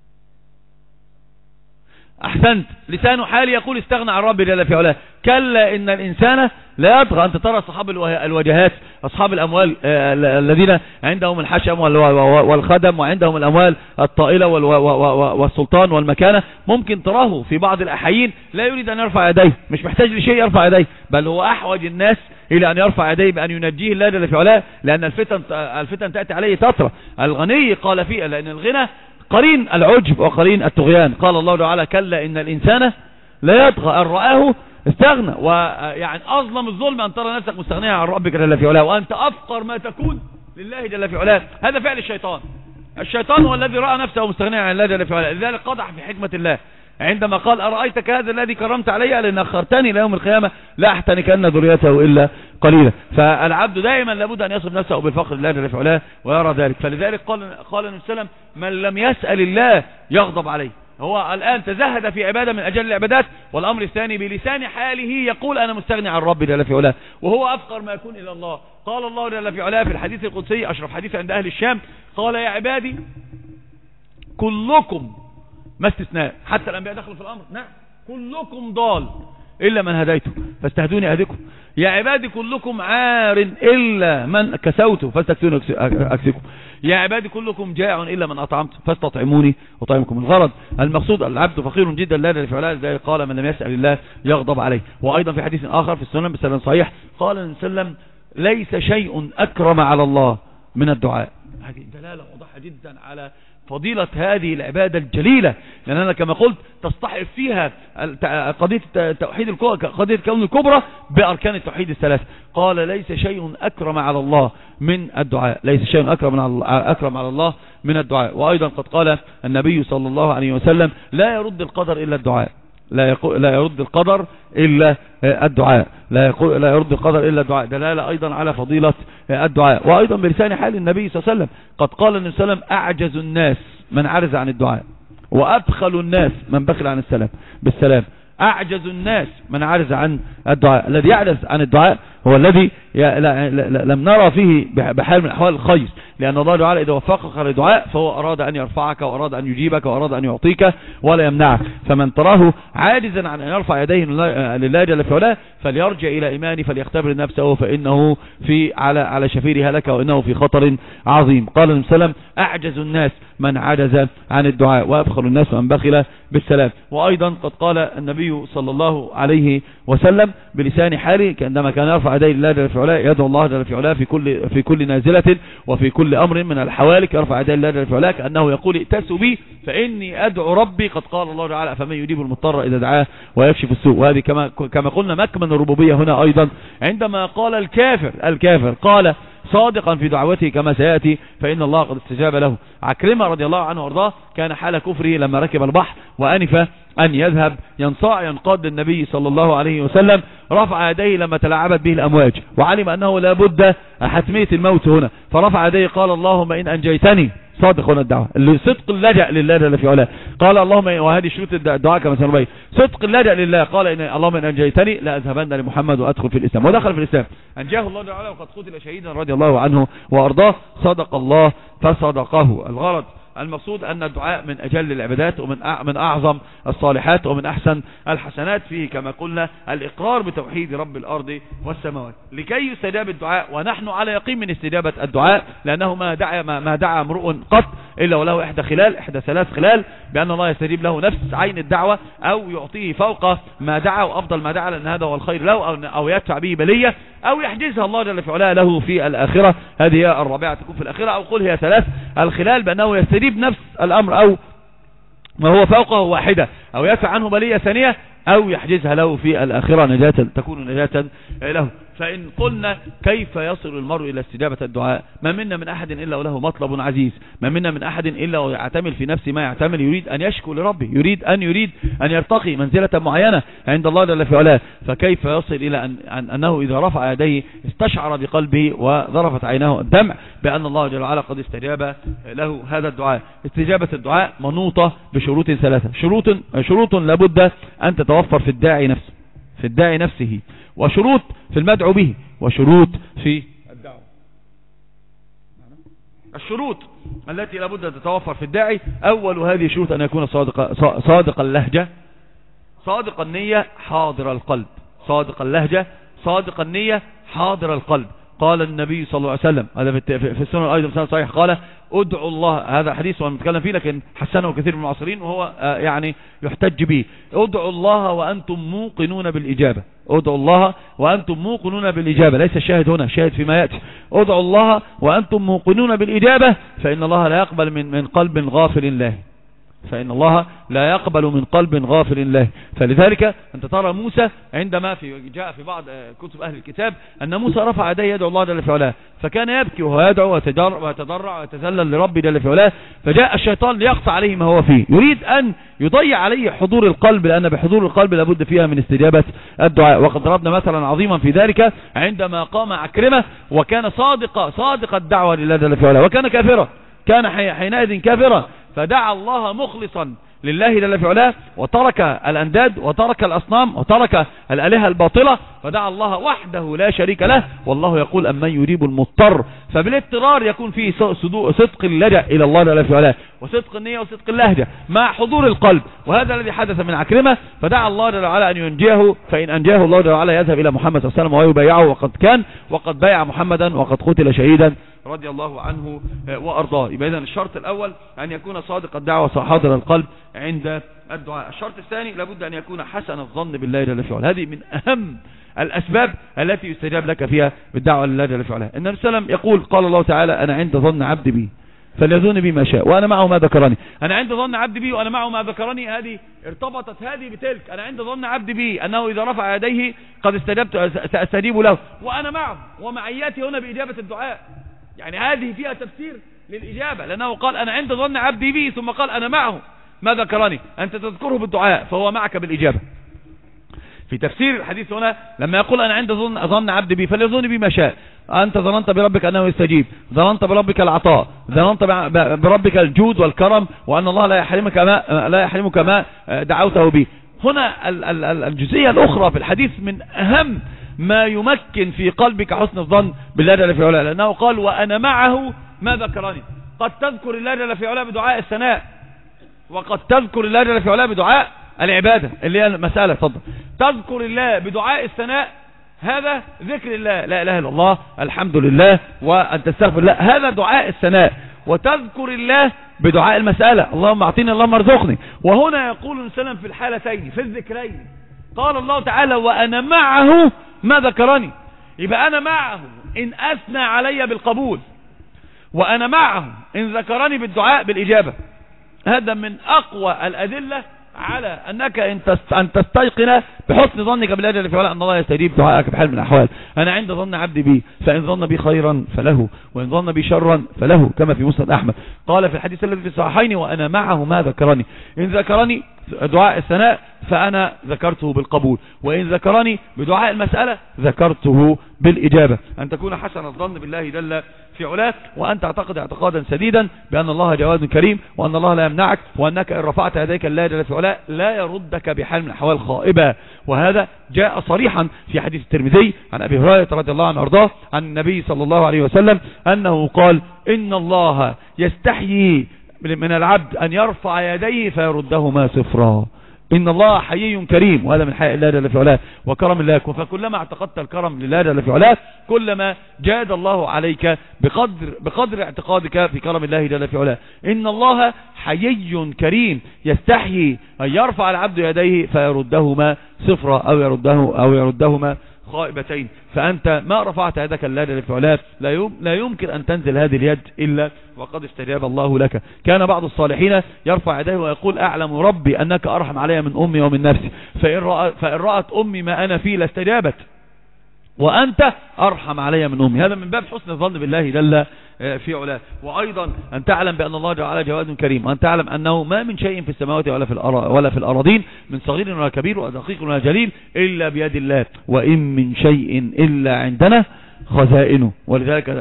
أحسنت. لسان حالي يقول: استغنى عن ربي جل في علاه. كلا إن الإنسان لا يطغى. أنت ترى أصحاب الوجهات، أصحاب الأموال الذين عندهم الحشم والخدم وعندهم الأموال الطائلة والسلطان والمكانة، ممكن تراه في بعض الأحيين لا يريد أن يرفع يديه، مش محتاج لشيء يرفع يديه، بل هو أحوج الناس إلى أن يرفع يديه بأن ينجيه الله جل في علاه، لأن الفتن تأتي عليه تترى. الغني قال فيها، لأن الغنى قرين العجب وقرين الطغيان. قال الله تعالى: كلا إن الإنسان لا يطغى أن رآه استغنى. ويعني أظلم الظلم أن ترى نفسك مستغنيا عن ربك جل في علاه وأنت أفقر ما تكون لله جل في علاه. هذا فعل الشيطان. الشيطان هو الذي رأى نفسه مستغنيا عن الله جل في علاه. لذلك قدح في حكمة الله عندما قال: أرأيتك هذا الذي كرمت علي لأن أخرتني ليوم القيامة لا أحتنكن ذريته إلا قليلا. فالعبد دائما لابد أن يصف نفسه بالفقر لله جل في علاه ويرى ذلك. فلذلك قال النبي صلى الله عليه وسلم: من لم يسأل الله يغضب عليه. هو الآن تزهد في عبادة من أجل العبادات. والأمر الثاني بلسان حاله يقول أنا مستغني عن ربي جل في علاه، وهو أفقر ما يكون إلى الله. قال الله جل في علاه في الحديث القدسي أشرف حديث عند أهل الشام، قال يا عبادي كلكم ما استثناء، حتى الأنبياء دخلوا في الأمر، نعم كلكم ضال إلا من هديته فاستهدوني أهدكم. يا عبادي كلكم عار إلا من كسوته فاستكسوني أكسكم. يا عبادي كلكم جائع إلا من أطعمت فاستطعموني أطعمكم. الغرض المقصود العبد فقير جدا لا يدري فعلا، ذلك قال من لم يسأل الله يغضب عليه. وأيضا في حديث آخر في السنن بسند صحيح قال النبي صلى الله عليه وسلم ليس شيء أكرم على الله من الدعاء. هذه دلالة واضحة جدا على فضيلة هذه العبادة الجليلة، لأننا كما قلت تصطحب فيها قضية توحيد قضية كون الكبرى بأركان التوحيد الثلاثة. قال ليس شيء أكرم على الله من الدعاء، ليس شيء أكرم على الله من الدعاء. وأيضا قد قال النبي صلى الله عليه وسلم لا يرد القدر إلا الدعاء، لا يرد القدر إلا الدعاء، لا يرد القدر إلا الدعاء، دلالة أيضا على فضيلة الدعاء. وأيضا بلسان حال النبي صلى الله عليه وسلم قد قال النبي صلى الله عليه وسلم أعجز الناس من عجز عن الدعاء، وأبخل الناس من بخل عن بالسلام. أعجز الناس من عجز عن الدعاء، الذي يعجز عن الدعاء هو الذي لم نرى فيه بحال من أحوال الخير، لأن الله تعالى إذا وفقك للدعاء فهو أراد أن يرفعك وأراد أن يجيبك وأراد أن يعطيك ولا يمنعك. فمن تراه عاجزا عن أن يرفع يديه لله جل في علاه فليرجع إلى إيمانه فليختبر نفسه فإنه على شفير هلك وإنه في خطر عظيم. قال النبي صلى الله عليه وسلم أعجز الناس من عجز عن الدعاء، وأبخل الناس من بخل بالسلام. وأيضا قد قال النبي صلى الله عليه وسلم بلسان حاله عندما كان يرفع يديه لله جل في علاه يدعو الله جل في علاه في كل نازلة وفي كل أمر من الحوالك، يرفع يديه لله جل في علاه كأنه يقول ائتسوا بي فإني أدعو ربي. قد قال الله تعالى فمن يجيب المضطر إذا دعاه ويكشف السوء. وهذه كما قلنا مكمن الربوبية هنا أيضا عندما قال الكافر قال صادقا في دعوته كما سيأتي فإن الله قد استجاب له. عكرمة رضي الله عنه وارضاه كان حال كفره لما ركب البحر وأنف أن يذهب ينقاد النبي صلى الله عليه وسلم، رفع يديه لما تلعبت به الأمواج وعلم أنه لا بد حتمية الموت هنا، فرفع يديه قال اللهم إن أنجيتني، صادق هنا الدعوة صدق اللجأ لله جل في علاه، قال اللهم وهذه شروط الدعاء كما سنبين صدق اللجأ لله، قال اللهم إن أنجيتني لأذهبن لمحمد وأدخل في الإسلام، ودخل في الإسلام أنجاه الله تعالى وقد قتل شهيدا رضي الله عنه وأرضاه. صدق الله فصدقه. الغرض المقصود أن الدعاء من أجل العبادات ومن أعظم الصالحات ومن أحسن الحسنات، فيه كما قلنا الإقرار بتوحيد رب الأرض والسماوات لكي يستجاب الدعاء، ونحن على يقين من استجابة الدعاء، لأنه ما دعا امرؤ قط إلا وله إحدى ثلاث خلال، بأن الله يستجيب له نفس عين الدعوة أو يعطيه فوق ما دعا وأفضل ما دعا، لأن هذا هو الخير له، أو يدفع به بلية، أو يحجزها الله جل في علاه له في الآخرة. هذه هي الرابعة تكون في الآخرة، أو قل هي 3 الخلال، بأنه يستجيب نفس الأمر أو ما هو فوقه واحدة، أو يدفع عنه بلية ثانية، أو يحجزها له في الآخرة تكون نجاة له. فإن قلنا كيف يصل المرء إلى استجابة الدعاء؟ ما منا من أحد إلا وله مطلب عزيز، ما منا من أحد إلا ويعتمل في نفسه ما يعتمل، يريد أن يشكو لربه، يريد أن يرتقي منزلة معينة عند الله جل في علاه. فكيف يصل إلى أنه إذا رفع يديه استشعر بقلبه وظرفت عيناه الدمع بأن الله جل وعلا قد استجاب له هذا الدعاء. استجابة الدعاء منوطة بشروط 3، شروط لابد أن تتوفر في الداعي نفسه، وشروط في المدعو به، وشروط في الدعوة. الشروط التي لابد أن تتوفر في الداعي: أول هذه الشروط أن يكون صادق اللهجة، صادق النية، حاضر القلب. صادق اللهجة، صادق النية، حاضر القلب. قال النبي صلى الله عليه وسلم، هذا في السنن أيضا سنة صحيح، قال ادعوا الله، هذا حديث وانا نتكلم فيه لكن حسنه كثير من المعاصرين وهو يعني يحتج به: ادعوا الله وأنتم موقنون بالإجابة. ادعوا الله وأنتم موقنون بالإجابة، ليس الشاهد هنا، الشاهد فيما يأتي. ادعوا الله وأنتم موقنون بالإجابة فإن الله لا يقبل من قلب غافل الله، فإن الله لا يقبل من قلب غافل الله. فلذلك أنت ترى موسى عندما جاء في بعض كتب أهل الكتاب أن موسى رفع يديه يدعو الله جل في علاه، فكان يبكي وهو يدعو ويتضرع ويتذلل لربه جل في علاه، فجاء الشيطان ليقطع عليه ما هو فيه، يريد أن يضيع عليه حضور القلب، لأن بحضور القلب لابد فيها من استجابة الدعاء. وقد ضربنا مثلا عظيما في ذلك عندما قام عكرمة وكان صادق الدعوة لله جل في علاه، وكان كافرا، كان حينئذ كافرا، فدعا الله مخلصا لله جل في علاه وترك الأنداد وترك الأصنام وترك الآلهة الباطلة فدعا الله وحده لا شريك له. والله يقول أمن يجيب المضطر، فبالاضطرار يكون فيه صدق اللجأ إلى الله جل في علاه وصدق النية وصدق اللهجة مع حضور القلب. وهذا الذي حدث من عكرمة، فدعا الله جل وعلا أن ينجيه، فإن أنجاه الله جل وعلا يذهب إلى محمد صلى الله عليه وسلم ويبايعه، وقد بايع محمدا وقد قتل شهيدا رضي الله عنه وأرضاه. يبقى إذن الشرط الأول أن يكون صادق الدعوة حاضر القلب عند الدعاء. الشرط الثاني لابد أن يكون حسن الظن بالله جل في علاه. هذه من أهم الأسباب التي يستجاب لك فيها بالدعوة لله جل في علاه. النبي صلى الله عليه وسلم يقول قال الله تعالى أنا عند ظن عبد بي فليظن بي ما شاء وأنا معه ما ذكرني. أنا عند ظن عبد بي وأنا معه ما ذكرني، هذه ارتبطت هذه بتلك. أنا عند ظن عبد بي أنه إذا رفع يديه قد استجبت سأستجيب له وأنا معه، ومعياتي هنا بإجابة الدعاء. يعني هذه فيها تفسير للإجابة، لأنه قال أنا عند ظن عبدي بي ثم قال أنا معه ما ذكرني. أنت تذكره بالدعاء فهو معك بالإجابة. في تفسير الحديث هنا لما يقول أنا عند ظن عبدي بي فليظن بي ما شاء، أنت ظننت بربك أنه يستجيب، ظننت بربك العطاء، ظننت بربك الجود والكرم، وأن الله لا يحرمك ما دعوته به. هنا الجزئية الأخرى في الحديث من أهم ما يمكن في قلبك حسن الظن بالله جل في علاه، لأنه قال وأنا معه ما ذكرني. قد تذكر الله جل في علاه بدعاء الثناء، وقد تذكر الله جل في علاه بدعاء العبادة اللي هي المسألة. تفضل. تذكر الله بدعاء الثناء، هذا ذكر الله، لا إله إلا الله، الحمد لله، وأن تستغفر الله، هذا دعاء الثناء. وتذكر الله بدعاء المسألة، اللهم أعطيني اللهم ارزقني. وهنا يقول السلام في الحالتين في الذكرين قال الله تعالى وأنا معه ما ذكرني. يبقى أنا معه إن أثنى علي بالقبول، وأنا معه إن ذكرني بالدعاء بالإجابة. هذا من أقوى الأدلة على أنك أن تستيقن بحسن ظنك بالله جل في علاه أن الله يستجيب دعائك بحال من الأحوال. أنا عند ظن عبدي بي فإن ظن بي خيرا فله وإن ظن بي شرا فله، كما في مسند أحمد قال في الحديث الذي في الصحيحين وأنا معه ما ذكرني. إن ذكرني دعاء الثناء فأنا ذكرته بالقبول، وإن ذكرني بدعاء المسألة ذكرته بالإجابة. أن تكون حسن الظن بالله جل في علاه، وأن تعتقد اعتقادا سديدا بأن الله جواد كريم، وأن الله لا يمنعك، وأنك إن رفعت يديك الله جل في علاه لا يردك بحال من الأحوال خائبة. وهذا جاء صريحا في حديث الترمذي عن أبي هريرة رضي الله عنه وارضاه عن النبي صلى الله عليه وسلم أنه قال إن الله يستحيي من العبد أن يرفع يديه فيردهما صفرا. إن الله حيي كريم، وهذا من حياء الله جل في علاه وكرم الله. فكلما اعتقدت الكرم لله جل في علاه كلما جاد الله عليك بقدر اعتقادك في كرم الله جل في علاه. إن الله حيي كريم يستحيي أن يرفع العبد يديه فيردهما صفرا أو يردهما خائبتين. فأنت ما رفعت يدك لله جل في علاه لا يمكن أن تنزل هذه اليد إلا وقد استجاب الله لك. كان بعض الصالحين يرفع يديه ويقول أعلم ربي أنك أرحم علي من أمي ومن نفسي، فإن رأت أمي ما أنا فيه لاستجابت، وأنت أرحم علي من أمي. هذا من باب حسن الظن بالله جل في علاه. وأيضا أن تعلم بأن الله جل جواد كريم، وأن تعلم أنه ما من شيء في السماوات ولا في الأراضين من صغير ولا كبير ودقيق ولا جليل إلا بيد الله، وإن من شيء إلا عندنا خزائنه. ولذلك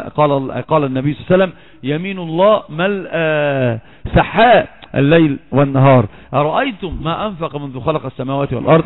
قال النبي صلى الله عليه وسلم يمين الله ملء سحاء الليل والنهار، أرأيتم ما أنفق منذ خلق السماوات والأرض.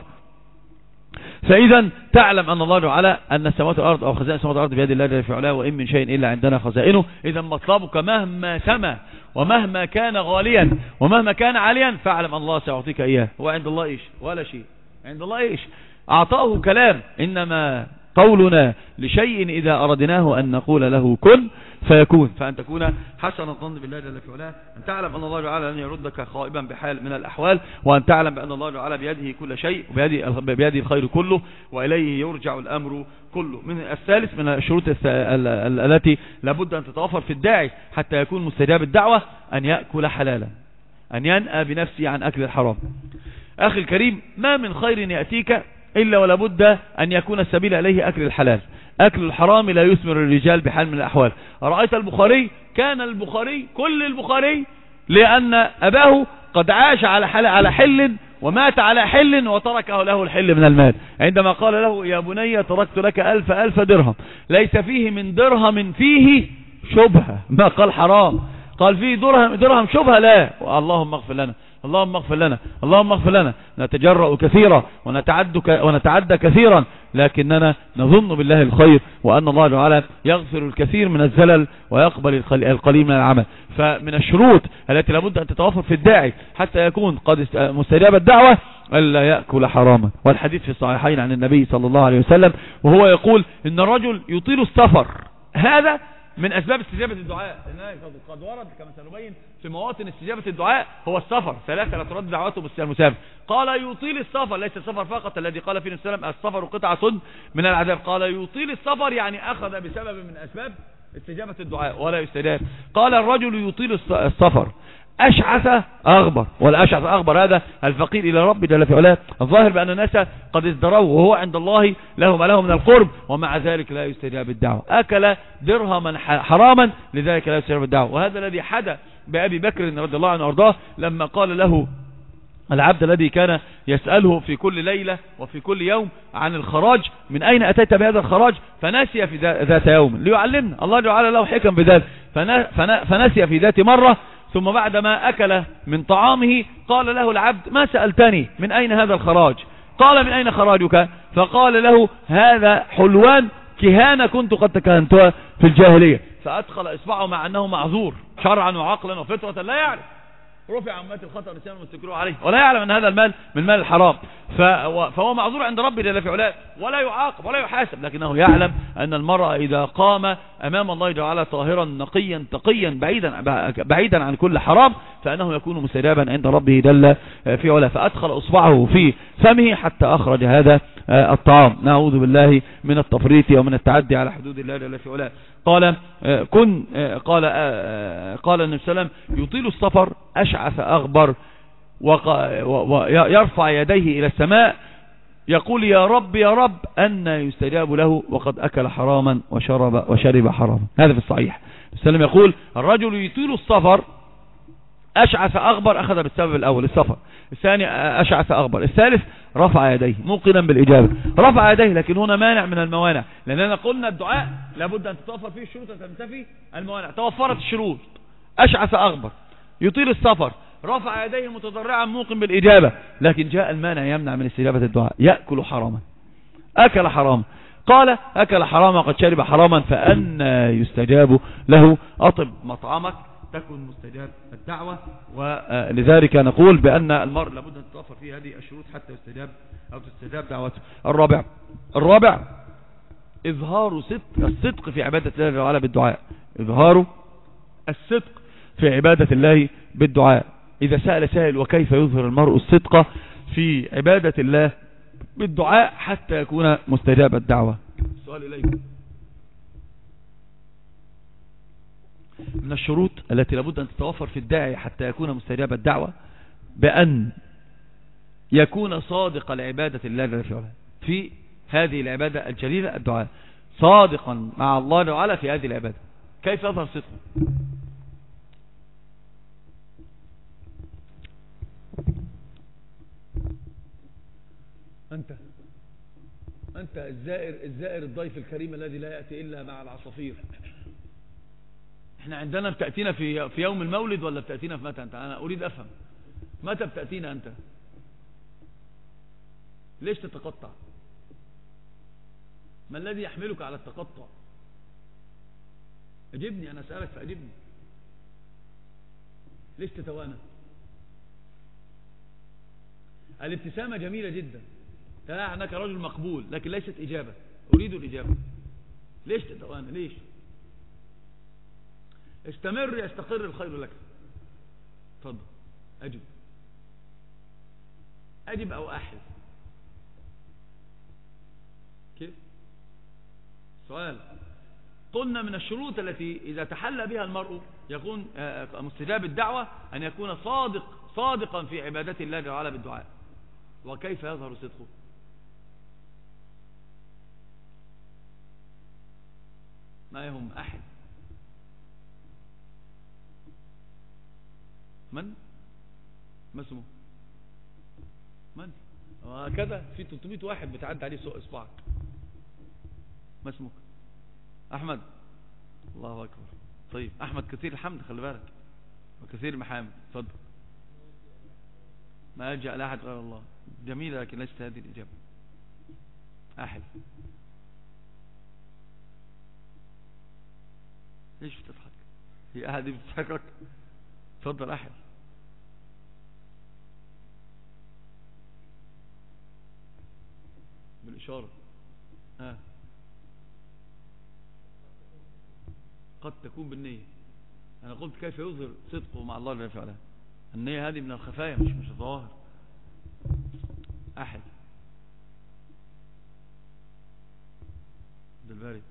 فإذا تعلم أن الله تعالى أن السماوات والأرض أو خزائن السماوات والأرض بيد الله جل في علاه، وإن من شيء إلا عندنا خزائنه. إذا مطلبك مهما سما ومهما كان غاليا ومهما كان عاليا فاعلم الله سيعطيك إياه. وعند الله إيش؟ ولا شيء. عند الله إيش؟ أعطاه كلام، إنما قولنا لشيء إذا أردناه أن نقول له كن فيكون. فأن تكون حسن الظن بالله جل في علاه، أن تعلم أن الله تعالى لن يردك خائبا بحال من الأحوال، وأن تعلم بأن الله تعالى بيده كل شيء وبيده الخير كله، وإليه يرجع الأمر كله. من الثالث من الشروط التي لابد أن تتوفر في الداعي حتى يكون مستجاب الدعوة أن يأكل حلالا، أن ينأى بنفسه عن أكل الحرام. أخي الكريم، ما من خير يأتيك إلا ولابد أن يكون السبيل إليه أكل الحلال. أكل الحرام لا يثمر الرجال بحال من الأحوال. رأيت البخاري، كان البخاري كل البخاري لأن أباه قد عاش على حل ومات على حل وتركه له الحل من المال. عندما قال له يا بني تركت لك 1000 درهم ليس فيه من درهم فيه شبهة، ما قال حرام، قال فيه درهم شبهة، لا اللهم اغفر لنا. اللهم اغفر لنا، اللهم اغفر لنا. نتجرأ كثيرا ونتعدى كثيرا، لكننا نظن بالله الخير، وأن الله تعالى يغفر الكثير من الزلل ويقبل القليل من العمل. فمن الشروط التي لابد أن تتوفر في الداعي حتى يكون قد مستجاب الدعوة ألا يأكل حراما. والحديث في الصحيحين عن النبي صلى الله عليه وسلم وهو يقول إن الرجل يطيل السفر، هذا من أسباب استجابة الدعاء. قد ورد كما سنبين في مواطن استجابة الدعاء هو السفر، 3 لا ترد دعوته المسافر. قال يطيل السفر، ليس السفر فقط الذي قال فيه النبي صلى الله عليه وسلم السفر قطعة من العذاب، قال يطيل السفر يعني أخذ بسبب من أسباب استجابة الدعاء ولا يستجاب. قال الرجل يطيل السفر أشعث أغبر، والأشعث أغبر هذا الفقير إلى رب جل في علاه، الظاهر بأن الناس قد ازدروه وهو عند الله له ما له من القرب، ومع ذلك لا يستجاب الدعوة، أكل درهما حراما لذلك لا يستجاب الدعوة. وهذا الذي حدث بأبي بكر رضي الله عنه وارضاه لما قال له العبد الذي كان يسأله في كل ليلة وفي كل يوم عن الخراج، من أين أتيت بهذا الخراج؟ فنسي في ذات يوم، ليعلمنا الله تعالى له حكم بذلك، فنسي في ذات مرة. ثم بعدما أكل من طعامه قال له العبد ما سألتني من أين هذا الخراج؟ قال من أين خراجك؟ فقال له هذا حلوان كهانة كنت قد تكهنتها في الجاهلية. فأدخل إصبعه مع أنه معذور شرعا وعقلا وفطرة، لا يعرف، رفع عن مات الخطأ نسيان واستكروه عليه، ولا يعلم أن هذا المال من مال الحرام، فهو معذور عند ربه جل في علاه ولا يعاقب ولا يحاسب، لكنه يعلم أن المرأة إذا قام أمام الله تعالى طاهرا نقيا تقيا بعيدا عن كل حرام فأنه يكون مستجابا عند ربه جل في علاه. فأدخل إصبعه في فمه حتى أخرج هذا الطعام. نعوذ بالله من التفريط ومن التعدي على حدود الله جل في علاه. قال قال النبي صلى الله عليه وسلم يطيل السفر أشعث أغبر ويرفع يديه إلى السماء يقول يا رب يا رب أن يستجاب له وقد أكل حراما وشرب حراما. هذا في الصحيح. السلام يقول الرجل يطيل السفر أشعث أغبر، أخذ بالسبب الأول السفر، الثاني أشعث أغبر، الثالث رفع يديه موقنا بالإجابة، رفع يديه. لكن هنا مانع من الموانع، لأننا قلنا الدعاء لابد أن تتوفر فيه الشروط وتنتفي الموانع، توفرت الشروط. أشعث أغبر يطيل السفر رفع يديه متضرعا موقن بالإجابة، لكن جاء المانع يمنع من استجابة الدعاء، يأكل حراما، أكل حراما. قال أكل حراما وقد شرب حراما فأن يستجاب له؟ أطب مطعمك تكن مستجاب الدعوة. ولذلك نقول بأن المرء لابد أن تتوفر فيه هذه الشروط حتى يستجاب أو تستجاب دعوته. الرابع إظهار الصدق في عبادة الله تعالى بالدعاء، إظهار الصدق في عبادة الله بالدعاء. إذا سأل سائل وكيف يظهر المرء الصدق في عبادة الله بالدعاء حتى يكون مستجاب الدعوة؟ السؤال إليكم. من الشروط التي لابد أن تتوفر في الداعي حتى يكون مستجاب الدعوة بأن يكون صادق العبادة لله في هذه العبادة الجليلة الدعاء، صادقا مع الله تعالى في هذه العبادة. كيف يظهر صدقه؟ أنت الزائر الضيف الكريم الذي لا يأتي إلا مع العصافير. احنا عندنا بتأتينا في يوم المولد ولا بتأتينا في متى؟ أنا أريد أفهم متى بتأتينا أنت؟ ليش تتقطع؟ ما الذي يحملك على التقطع؟ أجبني، أنا أسألك فأجبني. ليش تتوانى؟ الابتسامة جميلة جدا، تلاقي أنك رجل مقبول، لكن ليست إجابة. أريد الإجابة. ليش تتوانى؟ ليش؟ استمر يستقر الخير لك. تفضل أجب أو أحل. كيف؟ سؤال. قلنا من الشروط التي إذا تحلى بها المرء يكون مستجاب الدعوة أن يكون صادقا في عبادة الله تعالى بالدعاء. وكيف يظهر صدقه؟ ما يهم أحد. من؟ ما اسمه؟ من؟ وهكذا في 300 واحد بتعدي عليه سوء إصبعك. ما اسمك؟ أحمد. الله أكبر. طيب أحمد كثير الحمد، خلي بالك، وكثير المحامد. اتفضل. ما يلجأ لأحد غير الله. جميلة لكن ليست هذه الإجابة. أحل. ليش بتضحك؟ هي أحد بتضحكك؟ تفضل أحل. بالإشارة. قد تكون بالنية. أنا قلت كيف يظهر صدقه مع الله جل وعلا. النية هذه من الخفايا مش الظواهر. أحد بالبارد.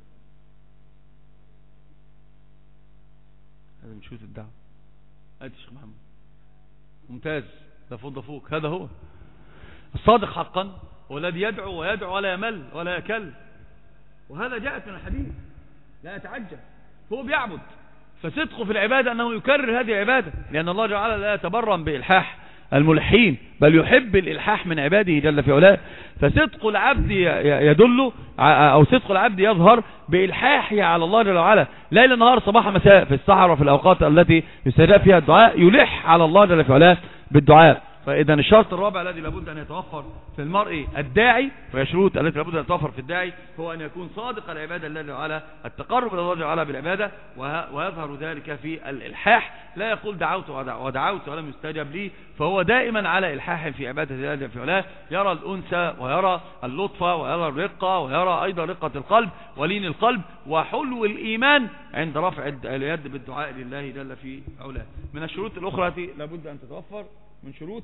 هذا من شروط الدعوة. أدي شيخ محمد ممتاز. ده فوق هذا هو الصادق حقا، والذي يدعو ويدعو ولا يمل ولا يكل. وهذا جاءت من الحديث لا يتعجب. هو بيعبد، فصدقه في العبادة أنه يكرر هذه العبادة، لأن الله جل وعلا لا يتبرم بإلحاح الملحين، بل يحب الإلحاح من عباده جل في علاه. فصدق العبد يدل، أو صدق العبد يظهر بإلحاحه على الله جل وعلا ليل نهار صباح مساء، في السحر وفي الأوقات التي يستجاب فيها الدعاء يلح على الله جل في علاه بالدعاء. فإذا الشرط الرابع الذي لابد أن يتوفر في المرء الداعي، وهي شروط التي لابد أن يتوفر في الداعي، هو أن يكون صادق العبادة لله على التقرب إلى الله جل وعلا بالعبادة، ويظهر ذلك في الإلحاح. لا يقول دعوت ودعوت ولم يستجب لي، فهو دائما على إلحاح في عبادة الله جل وعلا. يرى الأنثى ويرى اللطفة ويرى الرقة ويرى أيضا رقة القلب ولين القلب وحلو الإيمان عند رفع اليد بالدعاء لله جل في علاه. من الشروط الأخرى التي لابد أن تتوفر من شروط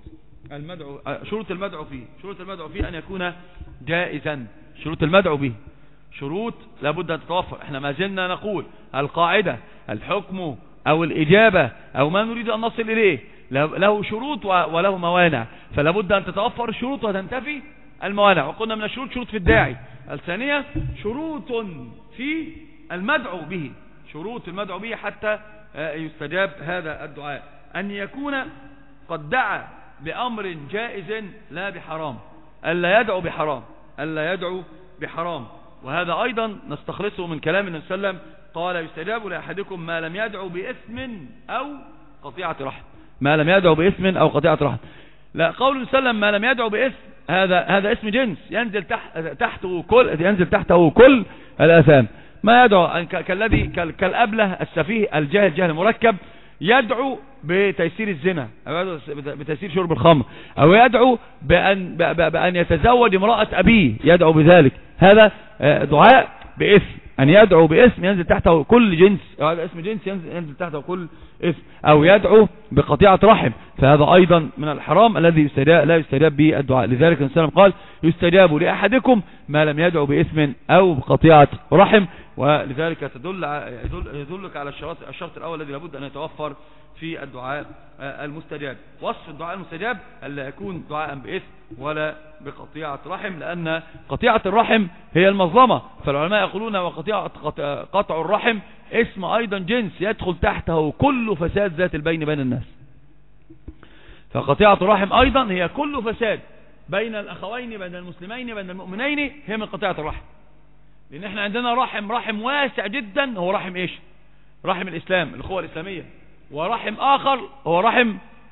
المدعو فيه أن يكون جائزا. شروط المدعو به شروط لابد أن تتوفر. احنا ما زلنا نقول القاعدة الحكم أو الإجابة أو ما نريد أن نصل إليه له شروط وله موانع، فلابد أن تتوفر الشروط وتنتفي الموانع. وقلنا من الشروط شروط في الداعي. الثانية شروط في المدعو به، شروط المدعو به حتى يستجاب هذا الدعاء، أن يكون قد دعا بأمر جائز لا بحرام، ألا يدعو بحرام. وهذا أيضا نستخلصه من كلام النبي صلى الله عليه وسلم، قال يستجاب لأحدكم ما لم يدعو بإثم أو قطيعة رحم. ما لم يدعو بإثم أو قطيعة رحم. لا، قول النبي صلى الله عليه وسلم ما لم يدعو بإثم، هذا اسم جنس ينزل تحته كل الآثام. ما يدعو كالأبله السفيه الجاهل جهل مركب يدعو بتيسير الزنا، أو يدعو بتيسير شرب الخمر، أو يدعو بأن يتزوج امرأة أبيه، يدعو بذلك. هذا دعاء باسم. أن يدعو باسم ينزل تحته كل جنس، هذا اسم جنس ينزل تحته كل اسم. أو يدعو بقطيعة رحم، فهذا أيضا من الحرام الذي لا يستجاب به الدعاء. لذلك النبي صلى الله عليه وسلم قال يستجاب لأحدكم ما لم يدعو باسم أو بقطيعة رحم. ولذلك يدلك على الشرط الأول الذي لابد أن يتوفر في الدعاء المستجاب. وصف الدعاء المستجاب ألا يكون دعاء باسم ولا بقطيعة رحم، لأن قطيعة الرحم هي المظلمة. فالعلماء يقولون قطع الرحم اسم أيضا جنس يدخل تحته كل فساد ذات البين بين الناس. فقطيعة الرحم أيضا هي كل فساد بين الأخوين بين المسلمين بين المؤمنين، هي من قطيعة الرحم. لأن احنا عندنا رحم واسع جدا، هو رحم ايش؟ رحم الإسلام، الأخوة الإسلامية. ورحم آخر هو رحم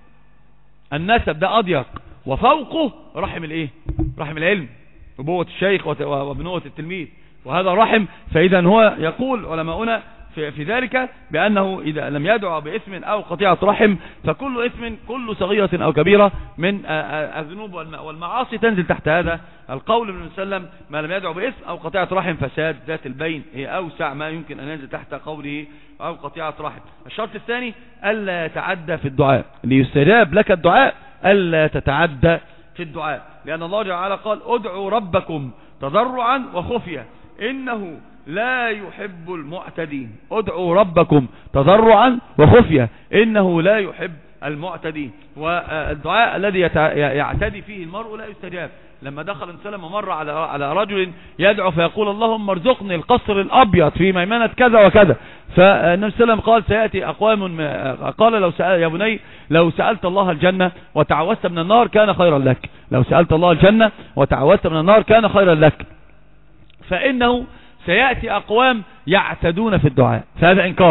النسب، ده أضيق. وفوقه رحم الايه؟ رحم العلم، أبوة الشيخ وبنوة التلميذ، وهذا رحم. فإذا هو يقول علماؤنا في ذلك بأنه إذا لم يدعو باسم أو قطيعة رحم فكل اسم كل صغيرة أو كبيرة من الذنوب والمعاصي تنزل تحت هذا القول من وسلم. ما لم يدعو باسم أو قطيعة رحم فساد ذات البين هي أوسع ما يمكن أن ينزل تحت قوله أو قطيعة رحم. الشرط الثاني ألا يتعدى في الدعاء، ليستجاب لك الدعاء ألا تتعدى في الدعاء، لأن الله جل وعلا قال ادعوا ربكم تضرعا وخفية إنه لا يحب المعتدين. ادعوا ربكم تضرعا وخفية إنه لا يحب المعتدين. والدعاء الذي يعتدي فيه المرء لا يستجاب. لما دخل النبي مر على رجل يدعو فيقول اللهم ارزقني القصر الأبيض في ميمنة كذا وكذا، فالنبي صلى الله عليه وسلم قال سيأتي أقوام قال يا بني لو سألت الله الجنة وتعوذت من النار كان خيرا لك. لو سألت الله الجنة وتعوذت من النار كان خيرا لك، فإنه سيأتي أقوام يعتدون في الدعاء. فهذا إنكار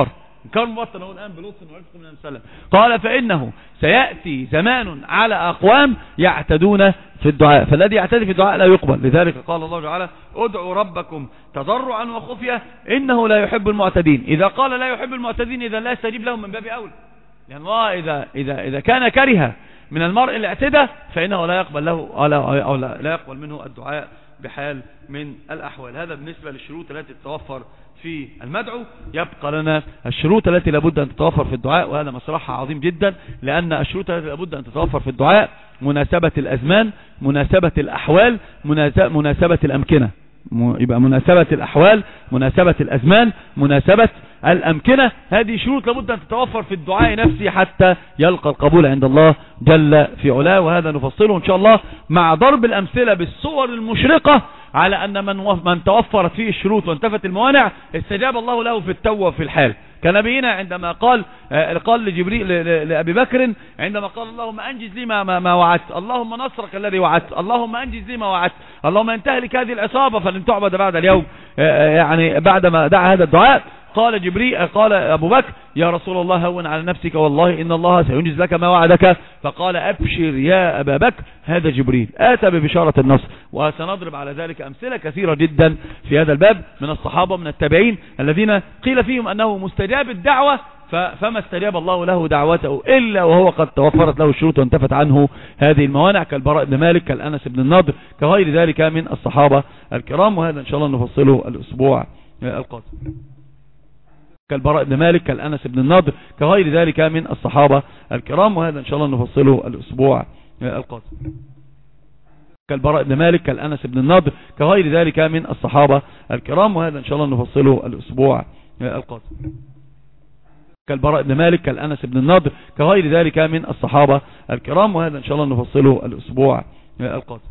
كان مبطن هو الآن بلطف ورفق من أمثاله. قال فإنه سيأتي زمان على أقوام يعتدون في الدعاء، فالذي يعتدي في الدعاء لا يقبل. لذلك قال الله تعالى ادعوا ربكم تضرعا وخفية إنه لا يحب المعتدين. إذا قال لا يحب المعتدين إذا لا يستجيب لهم من باب أولى، لأن الله إذا كان كره من المرء الاعتداء فإنه لا يقبل له أو لا يقبل منه الدعاء بحال من الأحوال. هذا بالنسبة للشروط التي تتوفر في المدعو. يبقى لنا الشروط التي لابد أن تتوفر في الدعاء، وهذا مسرحها عظيم جدا، لأن الشروط التي لابد أن تتوفر في الدعاء مناسبة الأزمان، مناسبة الأحوال، مناسبة الأمكنة. يبقى مناسبة الأحوال، مناسبة الأزمان، مناسبة الأمكنة، هذه شروط لابد أن تتوفر في الدعاء نفسه حتى يلقى القبول عند الله جل في علاه. وهذا نفصله إن شاء الله مع ضرب الأمثلة بالصور المشرقة على أن من توفرت فيه الشروط وانتفت الموانع استجاب الله له في التو وفي الحال. كنبينا عندما قال لجبريل لأبي بكر عندما قال اللهم أنجز لي ما وعدت، اللهم نصرك الذي وعدت، اللهم أنجز لي ما وعدت، اللهم انتهلك هذه العصابة فلن تعبد بعد اليوم. يعني بعدما دعا هذا الدعاء قال أبو بكر يا رسول الله هون على نفسك والله إن الله سينجز لك ما وعدك. فقال أبشر يا أبا بكر هذا جبريل أتى ببشارة النصر. وسنضرب على ذلك أمثلة كثيرة جدا في هذا الباب من الصحابة من التابعين الذين قيل فيهم أنه مستجاب الدعوة فما استجاب الله له دعوته إلا وهو قد توفرت له الشروط وانتفت عنه هذه الموانع، كالبراء بن مالك، كالأنس بن النضر، كغير ذلك من الصحابة الكرام. وهذا إن شاء الله نفصله الأسبوع القادم. كالبراء بن مالك، كالأنس بن النضر، كغير ذلك من الصحابة الكرام. وهذا إن شاء الله نفصله الأسبوع القادم. كالبراء بن مالك، كالأنس بن النضر، كغير ذلك من الصحابة الكرام. وهذا إن شاء الله نفصله الأسبوع القادم. كالبراء بن مالك، كالأنس بن النضر، كغير ذلك من الصحابة الكرام. وهذا إن شاء الله نفصله الأسبوع القادم.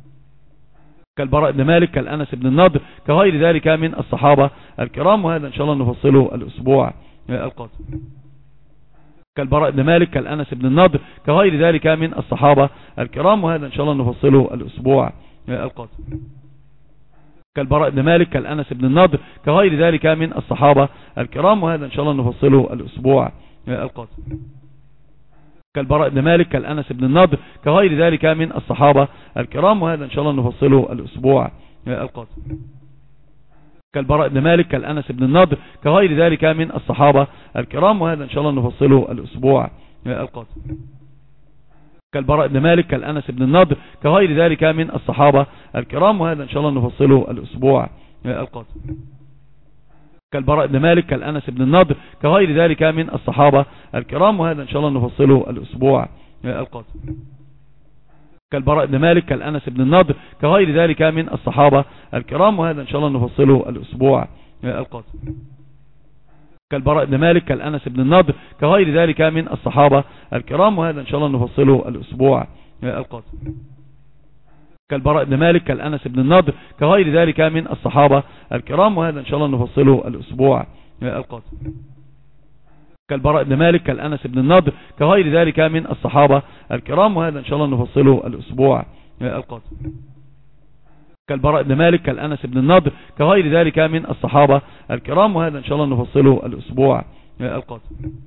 كالبراء بن مالك، كالأنس بن النضر، كغير ذلك من الصحابة الكرام. وهذا إن شاء الله نفصله الأسبوع القادم. كالبراء بن مالك، كالأنس بن النضر، كغير ذلك من الصحابة الكرام. وهذا إن شاء الله نفصله الأسبوع القادم. كالبراء بن مالك، كالأنس بن النضر، كغير ذلك من الصحابة الكرام. وهذا إن شاء الله نفصله الأسبوع القادم. كالبراء بن مالك، كالأنس بن النضر، كغير ذلك من الصحابة الكرام. وهذا إن شاء الله نفصله الأسبوع القادم. كالبراء بن مالك، كالأنس بن النضر، كغير ذلك من الصحابة الكرام. وهذا إن شاء الله نفصله الأسبوع القادم. كالبراء بن مالك، كالأنس بن النضر، كغير ذلك من الصحابة الكرام. وهذا إن شاء الله نفصله الأسبوع القادم. كالبراء بن مالك، كالأنس بن النضر، كغير ذلك من الصحابة الكرام. وهذا إن شاء الله نفصله الأسبوع القادم. كالبراء بن مالك، كالأنس بن النضر، كغير ذلك من الصحابة الكرام. وهذا إن شاء الله نفصله الأسبوع القادم. كالبراء بن مالك، كالأنس بن النضر، كغير ذلك من الصحابة الكرام. وهذا إن شاء الله نفصله الأسبوع القادم. كالبراء بن مالك، كالأنس بن النضر، كغير ذلك من الصحابة الكرام. وهذا إن شاء الله نفصله الأسبوع القادم. كالبراء بن مالك، كالأنس بن النضر، كغير ذلك من الصحابة الكرام. وهذا إن شاء الله نفصله الأسبوع القادم. كالبراء بن مالك، كالأنس بن النضر، كغير ذلك من الصحابة الكرام. وهذا إن شاء الله نفصله الأسبوع القادم.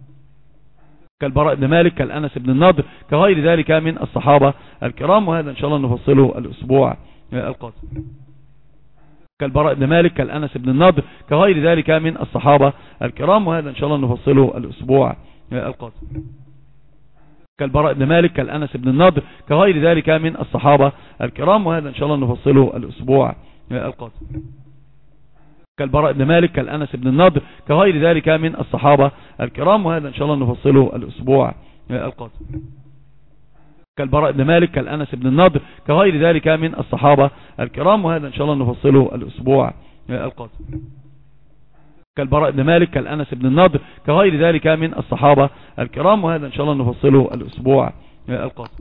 كالبراء بن مالك، كالأنس بن النضر، كغير ذلك من الصحابة الكرام. وهذا إن شاء الله نفصله الأسبوع القادم. كالبراء بن مالك، كالأنس بن النضر، كغير ذلك من الصحابة الكرام. وهذا إن شاء الله نفصله الأسبوع القادم. كالبراء بن مالك، كالأنس بن النضر، كغير ذلك من الصحابة الكرام. وهذا إن شاء الله نفصله الأسبوع القادم. كالبراء بن مالك، كالأنس بن النضر، كغير ذلك من الصحابة الكرام. وهذا إن شاء الله نفصله الأسبوع القادم. كالبراء بن مالك، كالأنس بن النضر، كغير ذلك من الصحابة الكرام. وهذا إن شاء الله نفصله الأسبوع القادم. كالبراء بن مالك، كالأنس بن النضر، كغير ذلك من الصحابة الكرام. وهذا إن شاء الله نفصله الأسبوع القادم.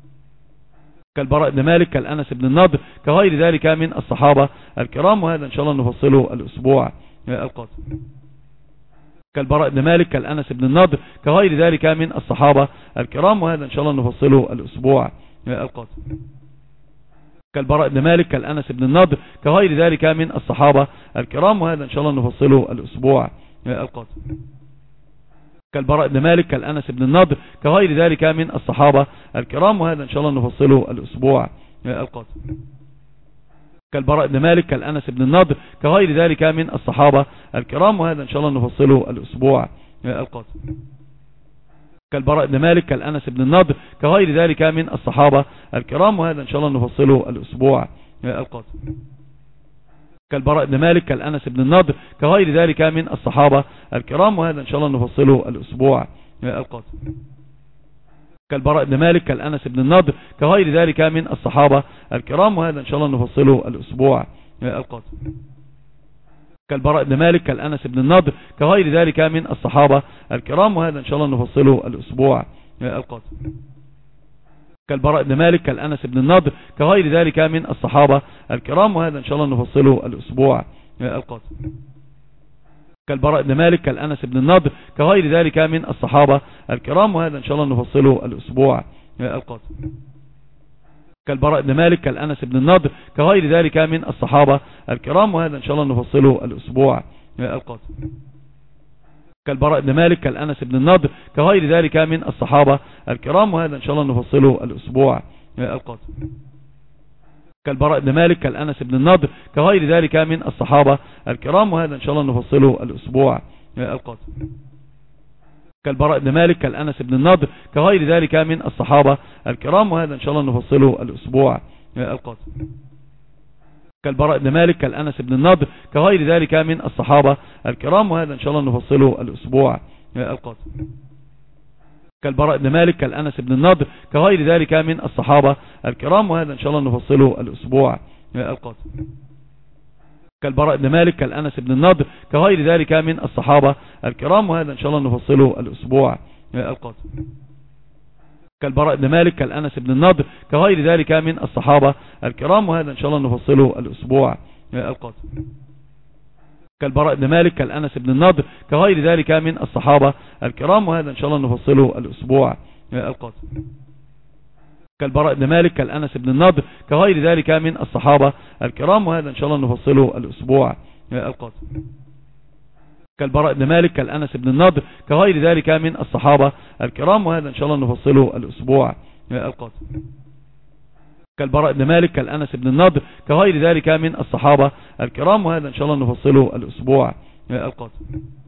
كالبراء بن مالك، كالأنس بن النضر، كغير ذلك من الصحابة الكرام. وهذا إن شاء الله نفصله الأسبوع القادم. كالبراء بن مالك، كالأنس بن النضر، كغير ذلك من الصحابة الكرام. وهذا إن شاء الله نفصله الأسبوع القادم. كالبراء بن مالك، كالأنس بن النضر، كغير ذلك من الصحابة الكرام. وهذا إن شاء الله نفصله الأسبوع القادم. كالبراء بن مالك كالأنس بن النضر كغير ذلك من الصحابة الكرام، وهذا إن شاء الله نفصله الأسبوع القادم. كالبراء بن مالك كالأنس بن النضر كغير ذلك من الصحابة الكرام، وهذا إن شاء الله نفصله الأسبوع القادم. كالبراء بن مالك كالأنس بن النضر كغير ذلك من الصحابة الكرام، وهذا إن شاء الله نفصله الأسبوع القادم. كالبراء بن مالك كالأنس بن النضر كغير ذلك من الصحابة الكرام، وهذا إن شاء الله نفصله الأسبوع القادم. كالبراء بن مالك كالأنس بن النضر كغير ذلك من الصحابة الكرام، وهذا إن شاء الله نفصله الأسبوع القادم. كالبراء بن مالك كالأنس بن النضر كغير ذلك من الصحابة الكرام، وهذا إن شاء الله نفصله الأسبوع القادم. كالبراء بن مالك كالأنس بن النضر كغير ذلك من الصحابة الكرام، وهذا إن شاء الله نفصله الأسبوع القادم. كالبراء بن مالك كالأنس بن النضر كغير ذلك من الصحابة الكرام، وهذا إن شاء الله نفصله الأسبوع القادم. كالبراء بن مالك كالأنس بن النضر كغير ذلك من الصحابة الكرام، وهذا إن شاء الله نفصله الأسبوع القادم. كالبراء بن مالك كالأنس بن النضر كغير ذلك من الصحابة الكرام، وهذا إن شاء الله نفصله الأسبوع القادم. كالبراء بن مالك كالأنس بن النضر كغير ذلك من الصحابة الكرام، وهذا إن شاء الله نفصله الأسبوع القادم. كالبراء بن مالك كالأنس بن النضر كغير ذلك من الصحابة الكرام، وهذا إن شاء الله نفصله الأسبوع القادم. كالبراء بن مالك كالأنس بن النضر كغير ذلك من الصحابة الكرام، وهذا إن شاء الله نفصله الأسبوع القادم. كالبراء بن مالك كالأنس بن النضر كغير ذلك من الصحابة الكرام، وهذا إن شاء الله نفصله الأسبوع القادم. كالبراء بن مالك كالأنس بن النضر كغير ذلك من الصحابة الكرام، وهذا إن شاء الله نفصله الأسبوع القادم. كالبراء بن مالك كالأنس بن النضر كغير ذلك من الصحابة الكرام، وهذا إن شاء الله نفصله الأسبوع القادم. كالبراء بن مالك كالأنس بن النضر كغير ذلك من الصحابة الكرام، وهذا إن شاء الله نفصله الأسبوع القادم. كالبراء بن مالك كالأنس بن النضر كغير ذلك من الصحابة الكرام، وهذا إن شاء الله نفصله الأسبوع القادم. كالبراء بن مالك كالأنس بن النضر كغير ذلك من الصحابة الكرام، وهذا إن شاء الله نفصله الأسبوع القادم. كالبراء بن مالك كالأنس بن النضر كغير ذلك من الصحابة الكرام، وهذا إن شاء الله نفصله الأسبوع القادم.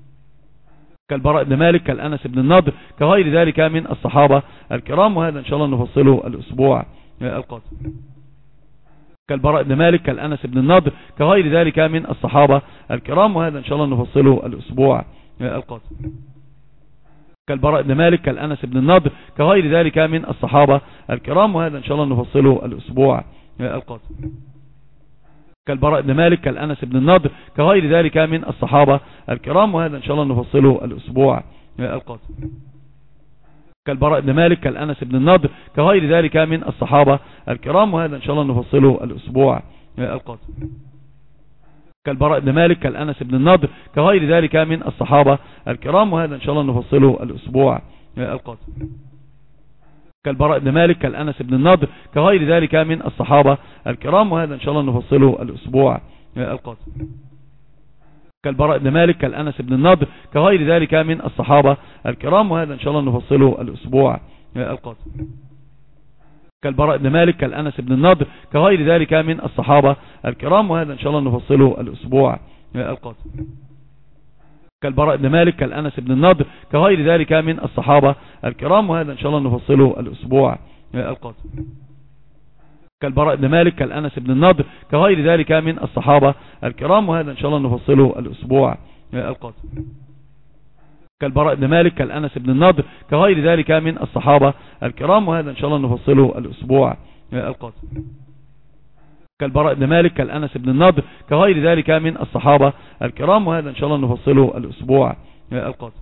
كالبراء بن مالك كالأنس بن النضر كغير ذلك من الصحابة الكرام، وهذا إن شاء الله نفصله الأسبوع القادم. كالبراء بن مالك كالأنس بن النضر كغير ذلك من الصحابة الكرام، وهذا إن شاء الله نفصله الأسبوع القادم. كالبراء بن مالك كالأنس بن النضر كغير ذلك من الصحابة الكرام، وهذا إن شاء الله نفصله الأسبوع القادم. كالبراء بن مالك كالأنس بن النضر كغير ذلك من الصحابة الكرام، وهذا إن شاء الله نفصله الأسبوع القادم. كالبراء بن مالك كالأنس بن النضر كغير ذلك من الصحابة الكرام، وهذا إن شاء الله نفصله الأسبوع القادم. كالبراء بن مالك كالأنس بن النضر كغير ذلك من الصحابة الكرام، وهذا إن شاء الله نفصله الأسبوع القادم. كالبراء بن مالك كالأنس بن النضر كغير ذلك من الصحابة الكرام، وهذا إن شاء الله نفصله الأسبوع القادم. كالبراء بن مالك كالأنس بن النضر كغير ذلك من الصحابة الكرام، وهذا إن شاء الله نفصله الأسبوع القادم. كالبراء بن مالك كالأنس بن النضر كغير ذلك من الصحابة الكرام، وهذا إن شاء الله نفصله الأسبوع القادم. كالبراء بن مالك كالأنس بن النضر كغير ذلك من الصحابة الكرام، وهذا إن شاء الله نفصله الأسبوع القادم. كالبراء بن مالك كالأنس بن النضر كغير ذلك من الصحابة الكرام، وهذا إن شاء الله نفصله الأسبوع القادم. كالبراء بن مالك كالأنس بن النضر كغير ذلك من الصحابة الكرام، وهذا إن شاء الله نفصله الأسبوع القادم. كالبراء بن مالك كالأنس بن النضر كغير ذلك من الصحابة الكرام، وهذا إن شاء الله نفصله الأسبوع القادم.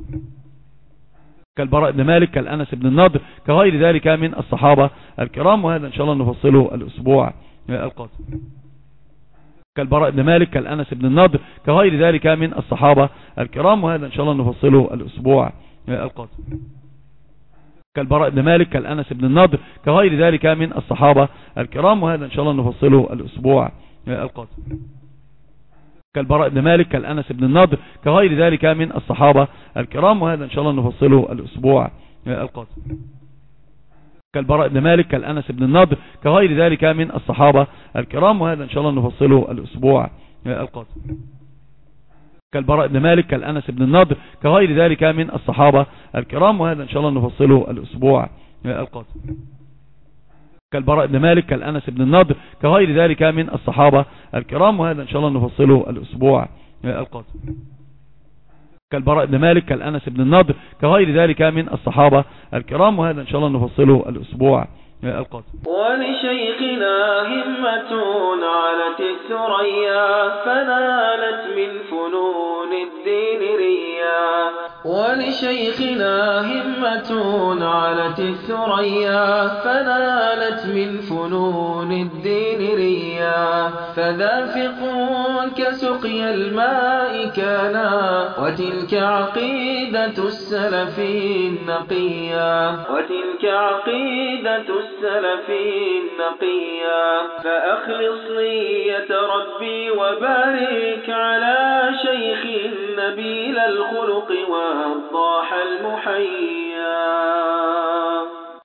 كالبراء بن مالك كالأنس بن النضر كغير ذلك من الصحابة الكرام، وهذا إن شاء الله نفصله الأسبوع القادم. كالبراء بن مالك كالأنس بن النضر كغير ذلك من الصحابة الكرام، وهذا إن شاء الله نفصله الأسبوع القادم. كالبراء بن مالك كالأنس بن النضر كغير ذلك من الصحابة الكرام، وهذا إن شاء الله نفصله الأسبوع القادم. كالبراء بن مالك كالأنس بن النضر كغير ذلك من الصحابة الكرام، وهذا إن شاء الله نفصله الأسبوع القادم. كالبراء بن مالك كالأنس بن النضر كغير ذلك من الصحابة الكرام، وهذا إن شاء الله نفصله الأسبوع القادم. كالبراء بن مالك كالأنس بن النضر كغير ذلك من الصحابة الكرام، وهذا إن شاء الله نفصله الأسبوع القادم. كالبراء بن مالك كالأنس بن النضر كغير ذلك من الصحابة الكرام، وهذا إن شاء الله نفصله الأسبوع القادم. كالبراء بن مالك كالأنس بن النضر كغير ذلك من الصحابة الكرام، وهذا إن شاء الله نفصله الأسبوع القادم. ولشيخنا همة علت الثريا فنالت من فنون الدين ريا. ولشيخنا همة علت الثريا فنالت من فنون الدين ريا. فدافق كسقي الماء كانا وتلك عقيدة السلف النقيا. وتلك عقيدة السلف النقيا. فأخلص نية ربي وبارك على شيخ نبيل الخلق والضاح المحيا.